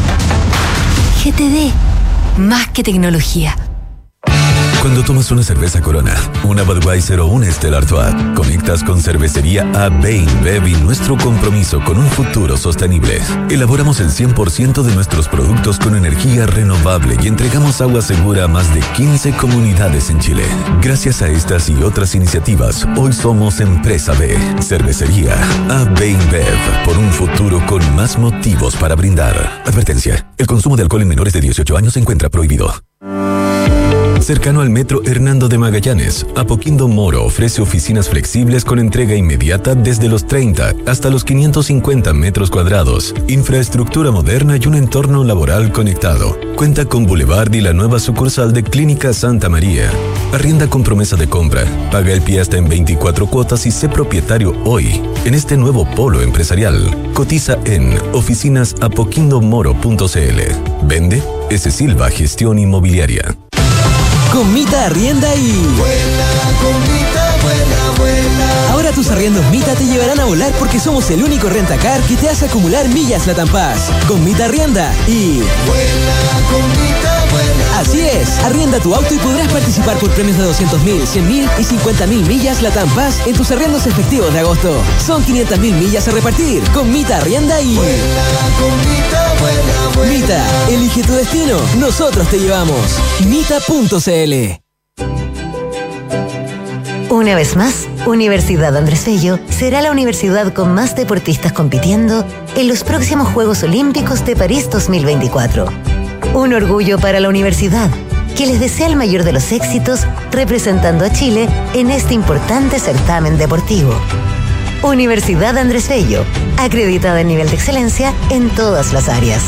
G T D. Más que tecnología. Cuando tomas una cerveza Corona, una Budweiser o una Stella Artois, conectas con Cervecería A B InBev y nuestro compromiso con un futuro sostenible. Elaboramos el cien por ciento de nuestros productos con energía renovable y entregamos agua segura a más de quince comunidades en Chile. Gracias a estas y otras iniciativas, hoy somos Empresa B. Cervecería A B InBev, por un futuro con más motivos para brindar. Advertencia: el consumo de alcohol en menores de dieciocho años se encuentra prohibido. Cercano al Metro Hernando de Magallanes, Apoquindo Moro ofrece oficinas flexibles con entrega inmediata desde los treinta hasta los quinientos cincuenta metros cuadrados, infraestructura moderna y un entorno laboral conectado. Cuenta con Boulevard y la nueva sucursal de Clínica Santa María. Arrienda con promesa de compra, paga el pie hasta en veinticuatro cuotas y sé propietario hoy en este nuevo polo empresarial. Cotiza en oficinas apoquindo moro punto c l. Vende S. Silva Gestión Inmobiliaria. Con Mita arrienda y... Vuela, con Mita, vuela, vuela. Ahora tus arriendos Mita te llevarán a volar porque somos el único rentacar que te hace acumular millas LATAM Pass. Con Mita arrienda y... Vuela, con Mita, vuela. Así es, arrienda tu auto y podrás participar por premios de doscientos mil, cien mil y cincuenta mil millas LATAM Pass en tus arriendos efectivos de agosto. Son quinientas mil millas a repartir. Con Mita arrienda y... Vuela, con Mita, vuela, vuela. Mita, elige tu destino. Nosotros te llevamos. Mita punto c l. Una vez más, Universidad Andrés Bello será la universidad con más deportistas compitiendo en los próximos Juegos Olímpicos de París dos mil veinticuatro. Un orgullo para la universidad, que les desea el mayor de los éxitos representando a Chile en este importante certamen deportivo. Universidad Andrés Bello, acreditada en nivel de excelencia en todas las áreas.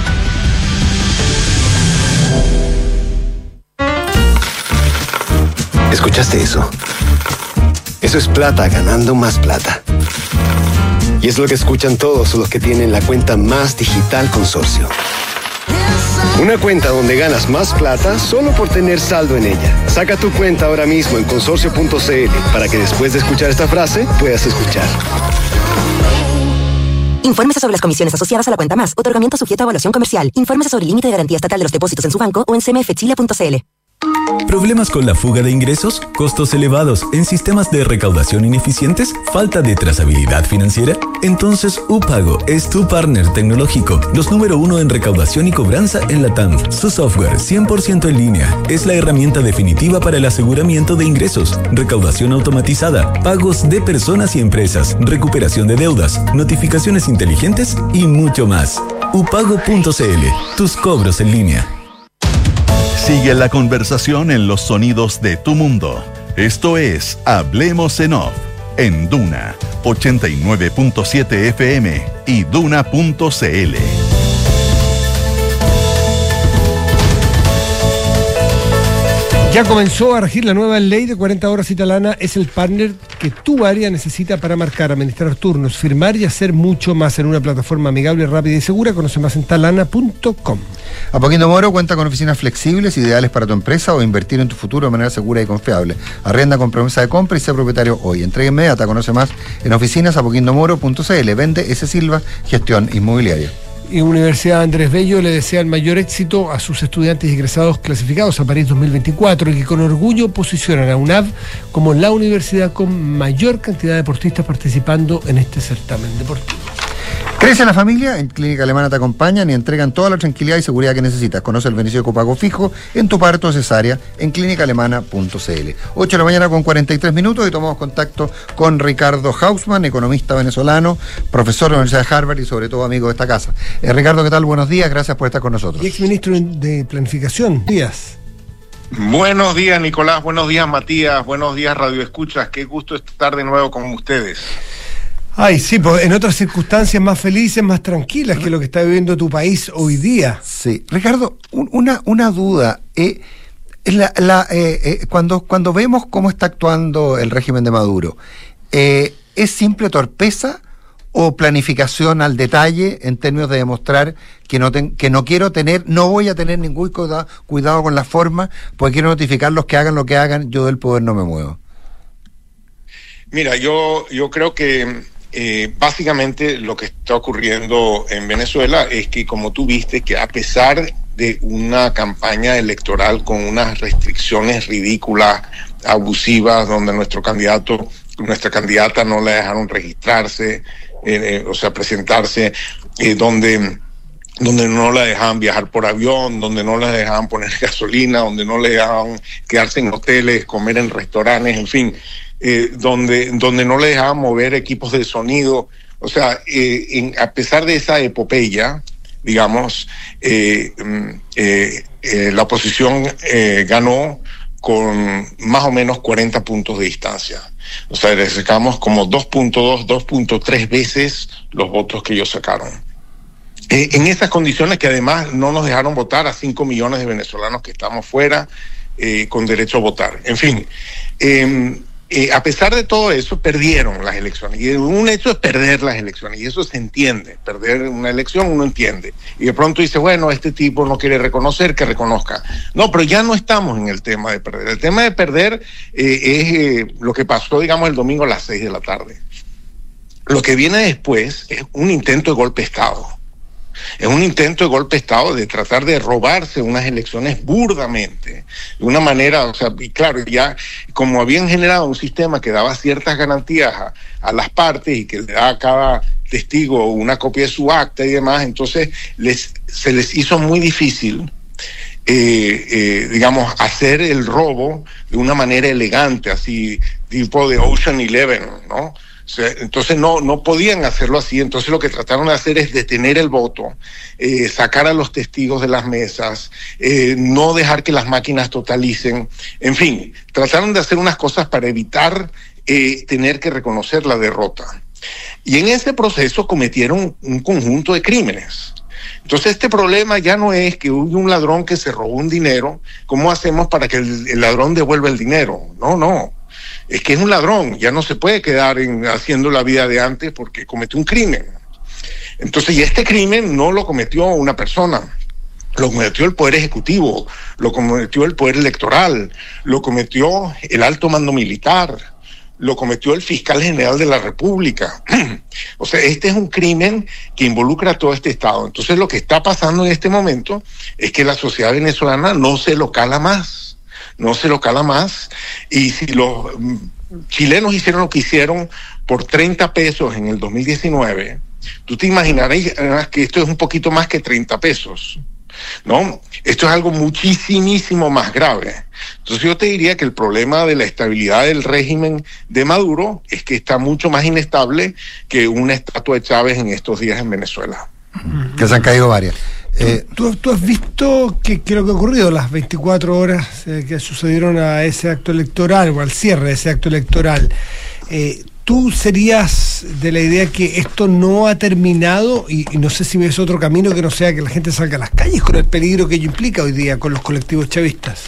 ¿Escuchaste eso? Eso es plata ganando más plata. Y es lo que escuchan todos los que tienen la cuenta Más Digital Consorcio. Una cuenta donde ganas más plata solo por tener saldo en ella. Saca tu cuenta ahora mismo en consorcio punto c l para que después de escuchar esta frase puedas escuchar. Infórmese sobre las comisiones asociadas a la cuenta más. Otorgamiento sujeto a evaluación comercial. Infórmese sobre el límite de garantía estatal de los depósitos en su banco o en c m f chile punto c l. ¿Problemas con la fuga de ingresos? ¿Costos elevados en sistemas de recaudación ineficientes? ¿Falta de trazabilidad financiera? Entonces UPago es tu partner tecnológico, los número uno en recaudación y cobranza en la T A M. Su software cien por ciento en línea es la herramienta definitiva para el aseguramiento de ingresos, recaudación automatizada, pagos de personas y empresas, recuperación de deudas, notificaciones inteligentes y mucho más. upago punto c l, tus cobros en línea. Sigue la conversación en los sonidos de tu mundo. Esto es Hablemos en Off, en Duna ochenta y nueve punto siete F M y Duna punto c l. Ya comenzó a regir la nueva ley de cuarenta horas y Talana es el partner que tu área necesita para marcar, administrar turnos, firmar y hacer mucho más en una plataforma amigable, rápida y segura. Conoce más en talana punto com. Apoquindo Moro cuenta con oficinas flexibles, ideales para tu empresa o invertir en tu futuro de manera segura y confiable. Arrienda con promesa de compra y sé propietario hoy. Entrega inmediata. Conoce más en oficinas apoquindo moro punto c l. Vende S. Silva, gestión inmobiliaria. Y Universidad Andrés Bello le desea el mayor éxito a sus estudiantes y egresados clasificados a París dos mil veinticuatro y que con orgullo posicionan a UNAV como la universidad con mayor cantidad de deportistas participando en este certamen deportivo. Crece la familia, en Clínica Alemana te acompañan y entregan toda la tranquilidad y seguridad que necesitas. Conoce el beneficio de copago fijo en tu parto o cesárea en clínica alemana punto c l. ocho de la mañana con cuarenta y tres minutos y tomamos contacto con Ricardo Hausmann, economista venezolano, profesor de la Universidad de Harvard y sobre todo amigo de esta casa. Eh, Ricardo, ¿qué tal? Buenos días, gracias por estar con nosotros. Y exministro de Planificación, días. Buenos días, Nicolás, buenos días, Matías, buenos días, Radio Escuchas, qué gusto estar de nuevo con ustedes. Ay, sí, pues en otras circunstancias más felices, más tranquilas que lo que está viviendo tu país hoy día. Sí. Ricardo, un, una, una duda. Eh, la, la, eh, eh, cuando, cuando vemos cómo está actuando el régimen de Maduro, eh, ¿es simple torpeza o planificación al detalle en términos de demostrar que no, ten, que no quiero tener, no voy a tener ningún cuidado, cuidado con la forma, porque quiero notificar los que hagan lo que hagan, yo del poder no me muevo? Mira, yo, yo creo que Eh, básicamente lo que está ocurriendo en Venezuela es que, como tú viste, que a pesar de una campaña electoral con unas restricciones ridículas, abusivas, donde nuestro candidato, nuestra candidata no le dejaron registrarse, eh, eh, o sea, presentarse, eh, donde donde no la dejaban viajar por avión, donde no la dejaban poner gasolina, donde no le dejaban quedarse en hoteles, comer en restaurantes, en fin, eh, donde, donde no le dejaban mover equipos de sonido. O sea, eh, en, a pesar de esa epopeya, digamos, eh, eh, eh, la oposición eh, ganó con más o menos cuarenta puntos de distancia. O sea, le sacamos como dos punto dos, dos punto tres veces los votos que ellos sacaron. Eh, en esas condiciones que además no nos dejaron votar a cinco millones de venezolanos que estamos fuera, eh, con derecho a votar. En fin, eh, eh, a pesar de todo eso, perdieron las elecciones. Y un hecho es perder las elecciones, y eso se entiende. Perder una elección uno entiende. Y de pronto dice, bueno, este tipo no quiere reconocer, que reconozca. No, pero ya no estamos en el tema de perder. El tema de perder eh, es eh, lo que pasó, digamos, el domingo a las seis de la tarde. Lo que viene después es un intento de golpe de Estado. Es un intento de golpe de Estado de tratar de robarse unas elecciones burdamente, de una manera, o sea, y claro, ya como habían generado un sistema que daba ciertas garantías a, a las partes y que le da a cada testigo una copia de su acta y demás, entonces les, se les hizo muy difícil, eh, eh, digamos, hacer el robo de una manera elegante, así, tipo de Ocean Eleven, ¿no? O sea, entonces no, no podían hacerlo así. Entonces lo que trataron de hacer es detener el voto, eh, sacar a los testigos de las mesas, eh, no dejar que las máquinas totalicen. En fin, trataron de hacer unas cosas para evitar eh, tener que reconocer la derrota. Y en ese proceso cometieron un conjunto de crímenes. Entonces este problema ya no es que hubo un ladrón que se robó un dinero, ¿cómo hacemos para que el, el ladrón devuelva el dinero? No, no. Es que es un ladrón, ya no se puede quedar en, haciendo la vida de antes porque cometió un crimen. Entonces, y este crimen no lo cometió una persona, lo cometió el Poder Ejecutivo, lo cometió el Poder Electoral, lo cometió el alto mando militar, lo cometió el fiscal general de la República. O sea, este es un crimen que involucra a todo este Estado. Entonces lo que está pasando en este momento es que la sociedad venezolana no se lo cala más, no se lo cala más, y si los chilenos hicieron lo que hicieron por treinta pesos en el dos mil diecinueve, tú te imaginarás que esto es un poquito más que treinta pesos. ¿No? Esto es algo muchísimo más grave. Entonces yo te diría que el problema de la estabilidad del régimen de Maduro es que está mucho más inestable que una estatua de Chávez en estos días en Venezuela. Que se han caído varias. Eh, ¿Tú, tú has visto qué es lo que ha ocurrido las veinticuatro horas eh, que sucedieron a ese acto electoral o al cierre de ese acto electoral? Eh, ¿Tú serías de la idea que esto no ha terminado y, y no sé si ves otro camino que no sea que la gente salga a las calles con el peligro que ello implica hoy día con los colectivos chavistas?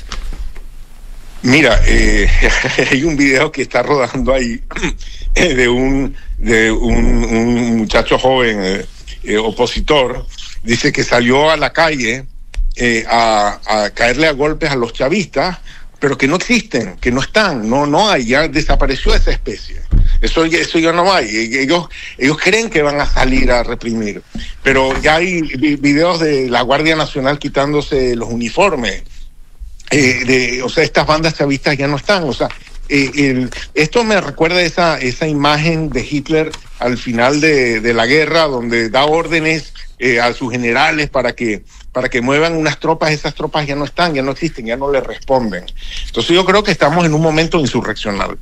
Mira, eh, hay un video que está rodando ahí de un de un, un muchacho joven eh, eh, opositor. Dice que salió a la calle eh, a, a caerle a golpes a los chavistas, pero que no existen, que no están, no no hay, ya desapareció esa especie. Eso, eso ya no hay. Ellos, ellos creen que van a salir a reprimir, pero ya hay videos de la Guardia Nacional quitándose los uniformes. Eh, de, o sea, estas bandas chavistas ya no están. O sea, eh, el, esto me recuerda esa esa imagen de Hitler al final de, de la guerra, donde da órdenes eh, a sus generales para que para que muevan unas tropas. Esas tropas ya no están, ya no existen, ya no le responden. Entonces yo creo que estamos en un momento insurreccional.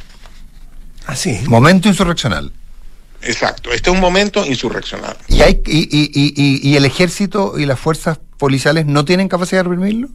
Así. Momento insurreccional. Exacto, este es un momento insurreccional. ¿Y, hay, y, y, y, y, y el ejército y las fuerzas policiales no tienen capacidad de reprimirlo?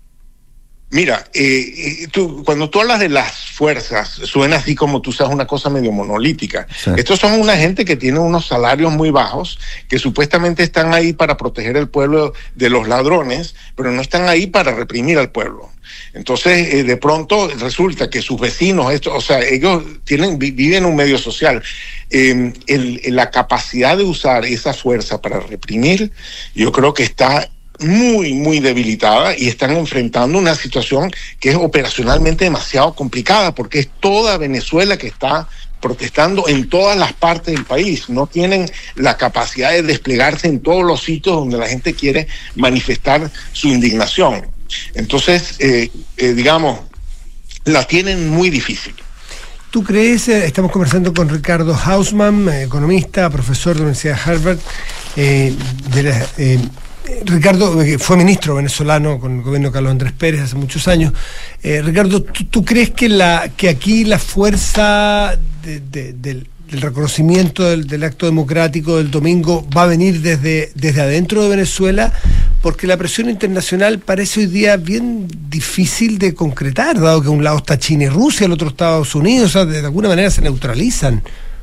Mira, eh, tú, cuando tú hablas de las fuerzas, suena así como tú sabes una cosa medio monolítica. Sí. Estos son una gente que tiene unos salarios muy bajos, que supuestamente están ahí para proteger al pueblo de los ladrones, pero no están ahí para reprimir al pueblo. Entonces, eh, de pronto resulta que sus vecinos, esto, o sea, ellos tienen viven en un medio social. Eh, el, la capacidad de usar esa fuerza para reprimir, yo creo que está muy, muy debilitada y están enfrentando una situación que es operacionalmente demasiado complicada porque es toda Venezuela que está protestando en todas las partes del país. No tienen la capacidad de desplegarse en todos los sitios donde la gente quiere manifestar su indignación. Entonces, eh, eh, digamos, la tienen muy difícil. ¿Tú crees? Eh, estamos conversando con Ricardo Hausmann, eh, economista, profesor de la Universidad de Harvard, eh, de la... Eh, Ricardo fue ministro venezolano con el gobierno de Carlos Andrés Pérez hace muchos años. Eh, Ricardo, ¿tú, ¿tú crees que la que aquí la fuerza de, de, del, del reconocimiento del, del acto democrático del domingo va a venir desde, desde adentro de Venezuela? Porque la presión internacional parece hoy día bien difícil de concretar, dado que un lado está China y Rusia, el otro Estados Unidos, o sea, de alguna manera se neutralizan.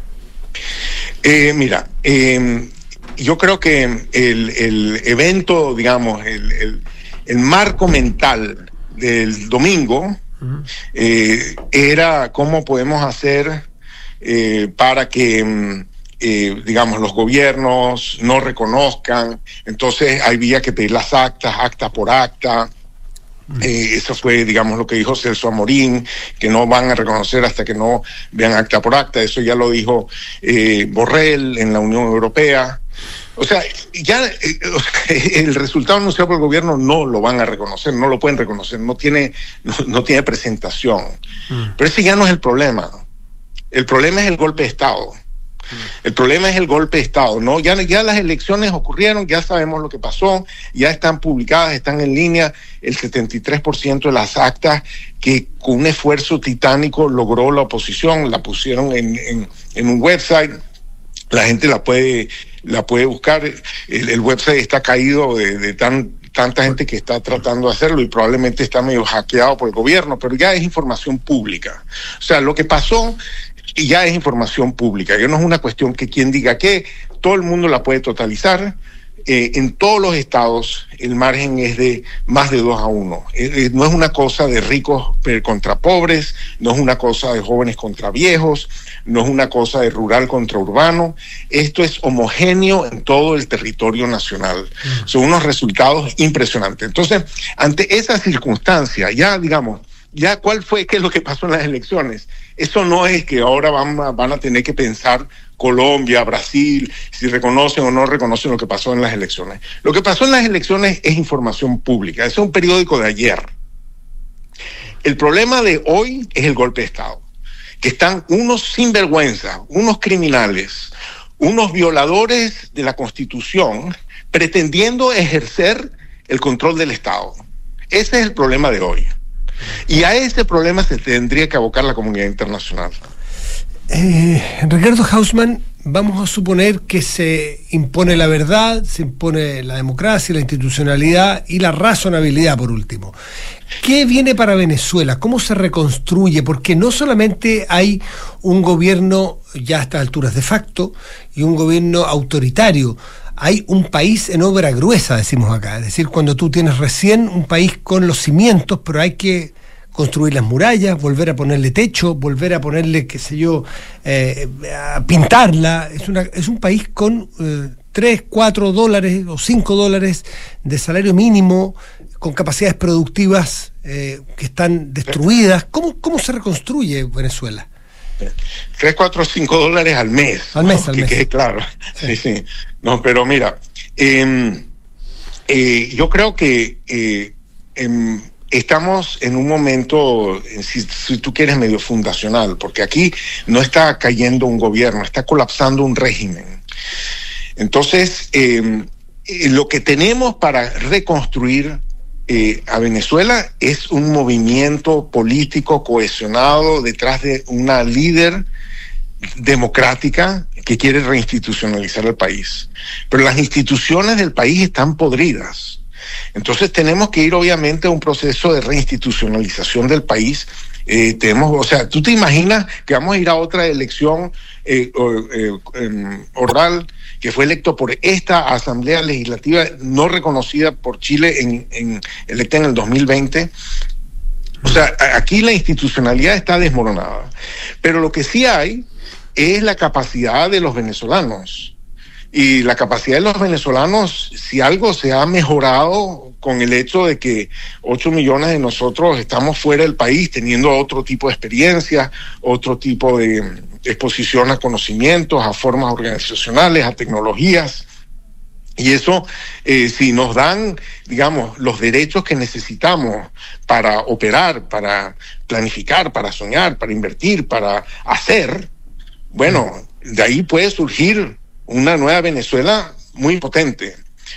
Eh, mira, eh... yo creo que el, el evento, digamos, el, el, el marco mental del domingo uh-huh. eh, era cómo podemos hacer eh, para que, eh, digamos, los gobiernos no reconozcan. Entonces había que pedir las actas, acta por acta. Eh, eso fue, digamos, lo que dijo Celso Amorín, que no van a reconocer hasta que no vean acta por acta. Eso ya lo dijo eh, Borrell en la Unión Europea. O sea, ya eh, el resultado anunciado por el gobierno no lo van a reconocer, no lo pueden reconocer, no tiene, no, no tiene presentación. Mm. Pero ese ya no es el problema. El problema es el golpe de Estado. El problema es el golpe de Estado, ¿no? Ya, ya las elecciones ocurrieron, ya sabemos lo que pasó, ya están publicadas, están en línea el setenta y tres por ciento de las actas que con un esfuerzo titánico logró la oposición, la pusieron en, en, en un website, la gente la puede, la puede buscar, el, el website está caído de, de tan, tanta gente que está tratando de hacerlo y probablemente está medio hackeado por el gobierno, pero ya es información pública. O sea, lo que pasó y ya es información pública, ya no es una cuestión que quien diga que todo el mundo la puede totalizar. Eh, en todos los estados el margen es de más de dos a uno. Eh, eh, no es una cosa de ricos contra pobres, no es una cosa de jóvenes contra viejos, no es una cosa de rural contra urbano. Esto es homogéneo en todo el territorio nacional. Mm. Son unos resultados impresionantes. Entonces, ante esa circunstancia, ya digamos, ya cuál fue, qué es lo que pasó en las elecciones. Eso no es que ahora van a, van a tener que pensar Colombia, Brasil, si reconocen o no reconocen lo que pasó en las elecciones. Lo que pasó en las elecciones es información pública, es un periódico de ayer. El problema de hoy es el golpe de Estado, que están unos sinvergüenzas, unos criminales, unos violadores de la Constitución, pretendiendo ejercer el control del Estado. Ese es el problema de hoy. Y a ese problema se tendría que abocar la comunidad internacional. Eh, Ricardo Hausmann, vamos a suponer que se impone la verdad, se impone la democracia, la institucionalidad y la razonabilidad, por último. ¿Qué viene para Venezuela? ¿Cómo se reconstruye? Porque no solamente hay un gobierno ya a estas alturas de facto y un gobierno autoritario, hay un país en obra gruesa, decimos acá. Es decir, cuando tú tienes recién un país con los cimientos, pero hay que construir las murallas, volver a ponerle techo, volver a ponerle, qué sé yo, eh, a pintarla. Es, una, es un país con eh, tres, cuatro dólares o cinco dólares de salario mínimo, con capacidades productivas eh, que están destruidas. ¿Cómo, cómo se reconstruye Venezuela? tres, cuatro, cinco dólares al mes. Al mes, ¿no? al que mes. quede claro. Sí, sí. No, pero mira, eh, eh, yo creo que eh, eh, estamos en un momento, si, si tú quieres, medio fundacional, porque aquí no está cayendo un gobierno, está colapsando un régimen. Entonces, eh, eh, lo que tenemos para reconstruir Eh, a Venezuela es un movimiento político cohesionado detrás de una líder democrática que quiere reinstitucionalizar el país. Pero las instituciones del país están podridas. Entonces tenemos que ir obviamente a un proceso de reinstitucionalización del país. Eh, tenemos, o sea, ¿tú te imaginas que vamos a ir a otra elección eh, eh, eh, oral, que fue electo por esta Asamblea Legislativa no reconocida por Chile, en, en electa en el dos mil veinte? O sea, aquí la institucionalidad está desmoronada. Pero lo que sí hay es la capacidad de los venezolanos. Y la capacidad de los venezolanos, si algo se ha mejorado con el hecho de que ocho millones de nosotros estamos fuera del país, teniendo otro tipo de experiencia, otro tipo de exposición a conocimientos, a formas organizacionales, a tecnologías. Y eso, eh, si nos dan, digamos, los derechos que necesitamos para operar, para planificar, para soñar, para invertir, para hacer, bueno, de ahí puede surgir una nueva Venezuela muy potente,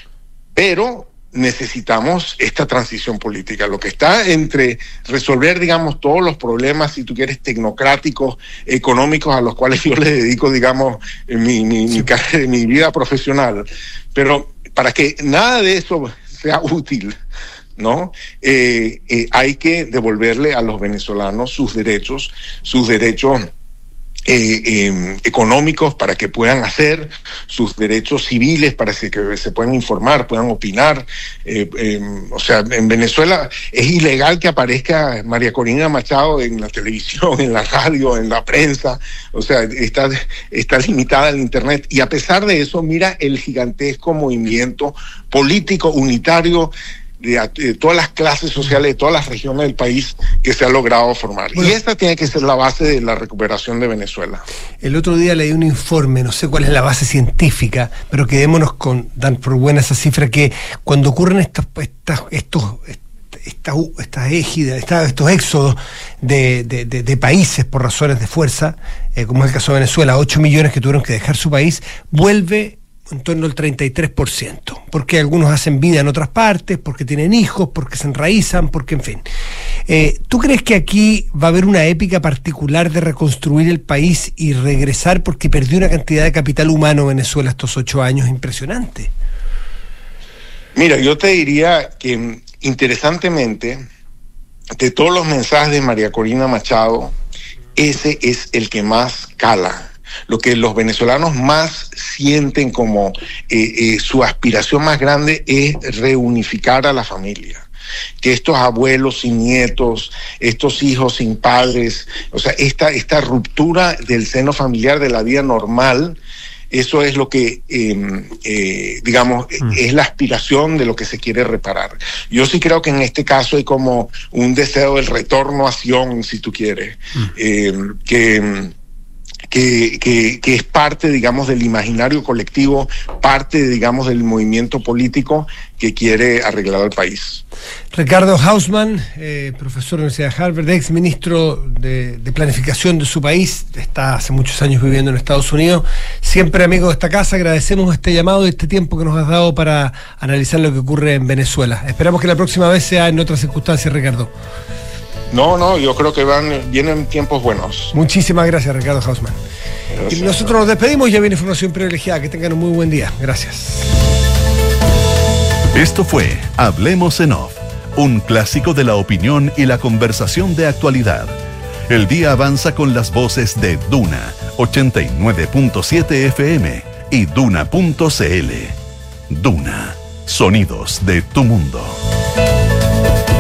pero necesitamos esta transición política. Lo que está entre resolver, digamos, todos los problemas, si tú quieres, tecnocráticos, económicos, a los cuales yo le dedico, digamos, mi, mi, mi, carrera, mi vida profesional, pero para que nada de eso sea útil, ¿no? Eh, eh, hay que devolverle a los venezolanos sus derechos, sus derechos Eh, eh, económicos para que puedan hacer, sus derechos civiles para que, que se puedan informar, puedan opinar. Eh, eh, o sea, en Venezuela es ilegal que aparezca María Corina Machado en la televisión, en la radio, en la prensa. O sea, está, está limitada el internet. Y a pesar de eso, mira el gigantesco movimiento político unitario de, de todas las clases sociales, de todas las regiones del país que se ha logrado formar. Bueno, y esta tiene que ser la base de la recuperación de Venezuela. El otro día leí un informe, no sé cuál es la base científica, pero quedémonos con, dan por buena esa cifra, que cuando ocurren estas, estas, estos, estas, estas égidas, estas, estos éxodos de, de, de, de países por razones de fuerza, eh, como es el caso de Venezuela, ocho millones que tuvieron que dejar su país, vuelve en torno al treinta y tres por ciento, porque algunos hacen vida en otras partes, porque tienen hijos, porque se enraizan, porque en fin. Eh, ¿Tú crees que aquí va a haber una épica particular de reconstruir el país y regresar, porque perdió una cantidad de capital humano Venezuela estos ocho años impresionante? Mira, yo te diría que, interesantemente, de todos los mensajes de María Corina Machado, ese es el que más cala. Lo que los venezolanos más sienten como eh, eh, su aspiración más grande es reunificar a la familia. Que estos abuelos sin nietos, estos hijos sin padres, o sea, esta, esta ruptura del seno familiar, de la vida normal, eso es lo que, eh, eh, digamos, mm. es la aspiración de lo que se quiere reparar. Yo sí creo que en este caso hay como un deseo del retorno a Sion, si tú quieres, mm. eh, que... Que, que, que es parte, digamos, del imaginario colectivo, parte, digamos, del movimiento político que quiere arreglar al país. Ricardo Hausmann, eh, profesor de la Universidad de Harvard, ex ministro de, de Planificación de su país, está hace muchos años viviendo en Estados Unidos, siempre amigo de esta casa. Agradecemos este llamado y este tiempo que nos has dado para analizar lo que ocurre en Venezuela. Esperamos que la próxima vez sea en otras circunstancias, Ricardo. No, no, yo creo que van, vienen tiempos buenos. Muchísimas gracias, Ricardo Hausmann. Gracias. Y nosotros nos despedimos, ya viene información privilegiada. Que tengan un muy buen día. Gracias. Esto fue Hablemos en Off, un clásico de la opinión y la conversación de actualidad. El día avanza con las voces de Duna, ochenta y nueve punto siete F M y Duna punto C L. Duna, sonidos de tu mundo.